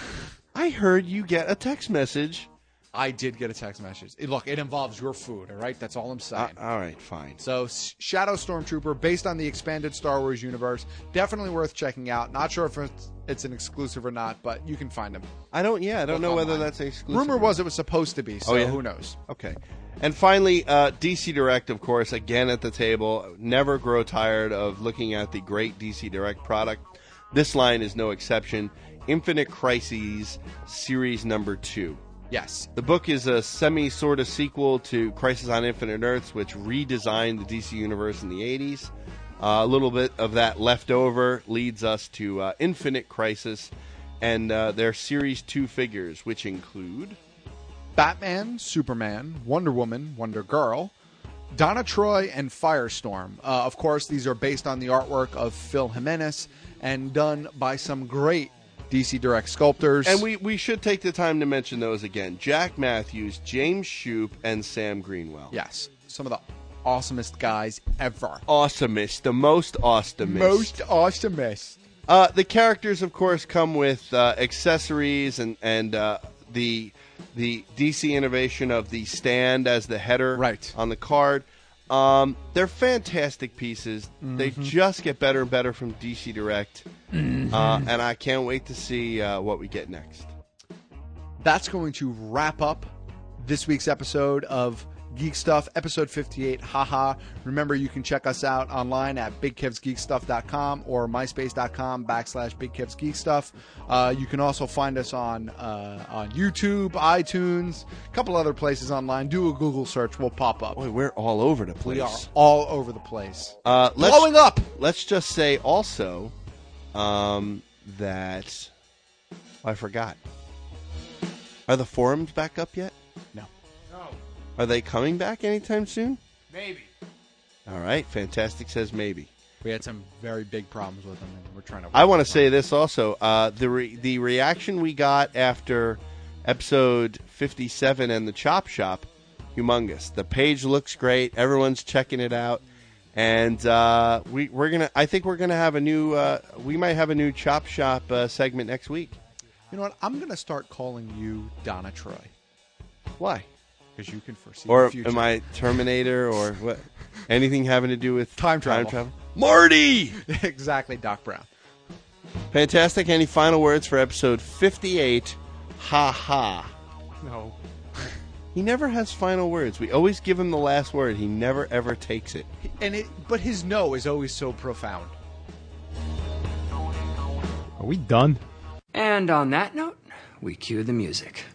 I heard you get a text message. I did get a text message. It, look, it involves your food, all right? That's all I'm saying. Uh, all right, fine. So, S- Shadow Stormtrooper, based on the expanded Star Wars universe, definitely worth checking out. Not sure if it's, it's an exclusive or not, but you can find them. I don't. Yeah, I don't Look know whether online. that's exclusive. Rumor or was not. it was supposed to be, so Oh, yeah? who knows? Okay. And finally, uh, D C Direct, of course, again at the table. Never grow tired of looking at the great D C Direct product. This line is no exception. Infinite Crises Series Number Two. Yes. The book is a semi-sort of sequel to Crisis on Infinite Earths, which redesigned the D C Universe in the eighties. Uh, a little bit of that left over leads us to uh, Infinite Crisis and uh, their Series two figures, which include Batman, Superman, Wonder Woman, Wonder Girl, Donna Troy, and Firestorm. Uh, of course, these are based on the artwork of Phil Jimenez and done by some great D C Direct sculptors. And we, we should take the time to mention those again. Jack Matthews, James Shoup, and Sam Greenwell. Yes, some of the awesomest guys ever. Awesomest. The most awesomest. Most awesomest. Uh, the characters, of course, come with uh, accessories and, and uh, the the D C innovation of the stand as the header right. on the card. Um, they're fantastic pieces. Mm-hmm. They just get better and better from D C Direct. Mm-hmm. Uh, and I can't wait to see uh, what we get next. That's going to wrap up this week's episode of Geek Stuff, episode fifty-eight. Haha. Remember, you can check us out online at big kevs geek stuff dot com or myspace.com backslash bigkevsgeekstuff. Uh, you can also find us on uh, on YouTube, iTunes, a couple other places online. Do a Google search. We'll pop up. Boy, we're all over the place. We are all over the place. Uh, let's, Blowing up. Let's just say also um, that oh, I forgot. Are the forums back up yet? No. No. Are they coming back anytime soon? Maybe. All right. Fantastic says maybe. We had some very big problems with them, and we're trying to. I want to say this also. Uh, the re- the reaction we got after episode fifty-seven and the Chop Shop, humongous. The page looks great. Everyone's checking it out, and uh, we we're gonna. I think we're gonna have a new. Uh, we might have a new Chop Shop uh, segment next week. You know what? I'm going to start calling you Donna Troy. Why? Because you can foresee Or the future. am I Terminator or what? Anything having to do with time travel? Time travel? Marty! Exactly, Doc Brown. Fantastic. Any final words for episode fifty-eight? Ha ha. No. He never has final words. We always give him the last word. He never, ever takes it. And it, but his no is always so profound. Are we done? And on that note, we cue the music.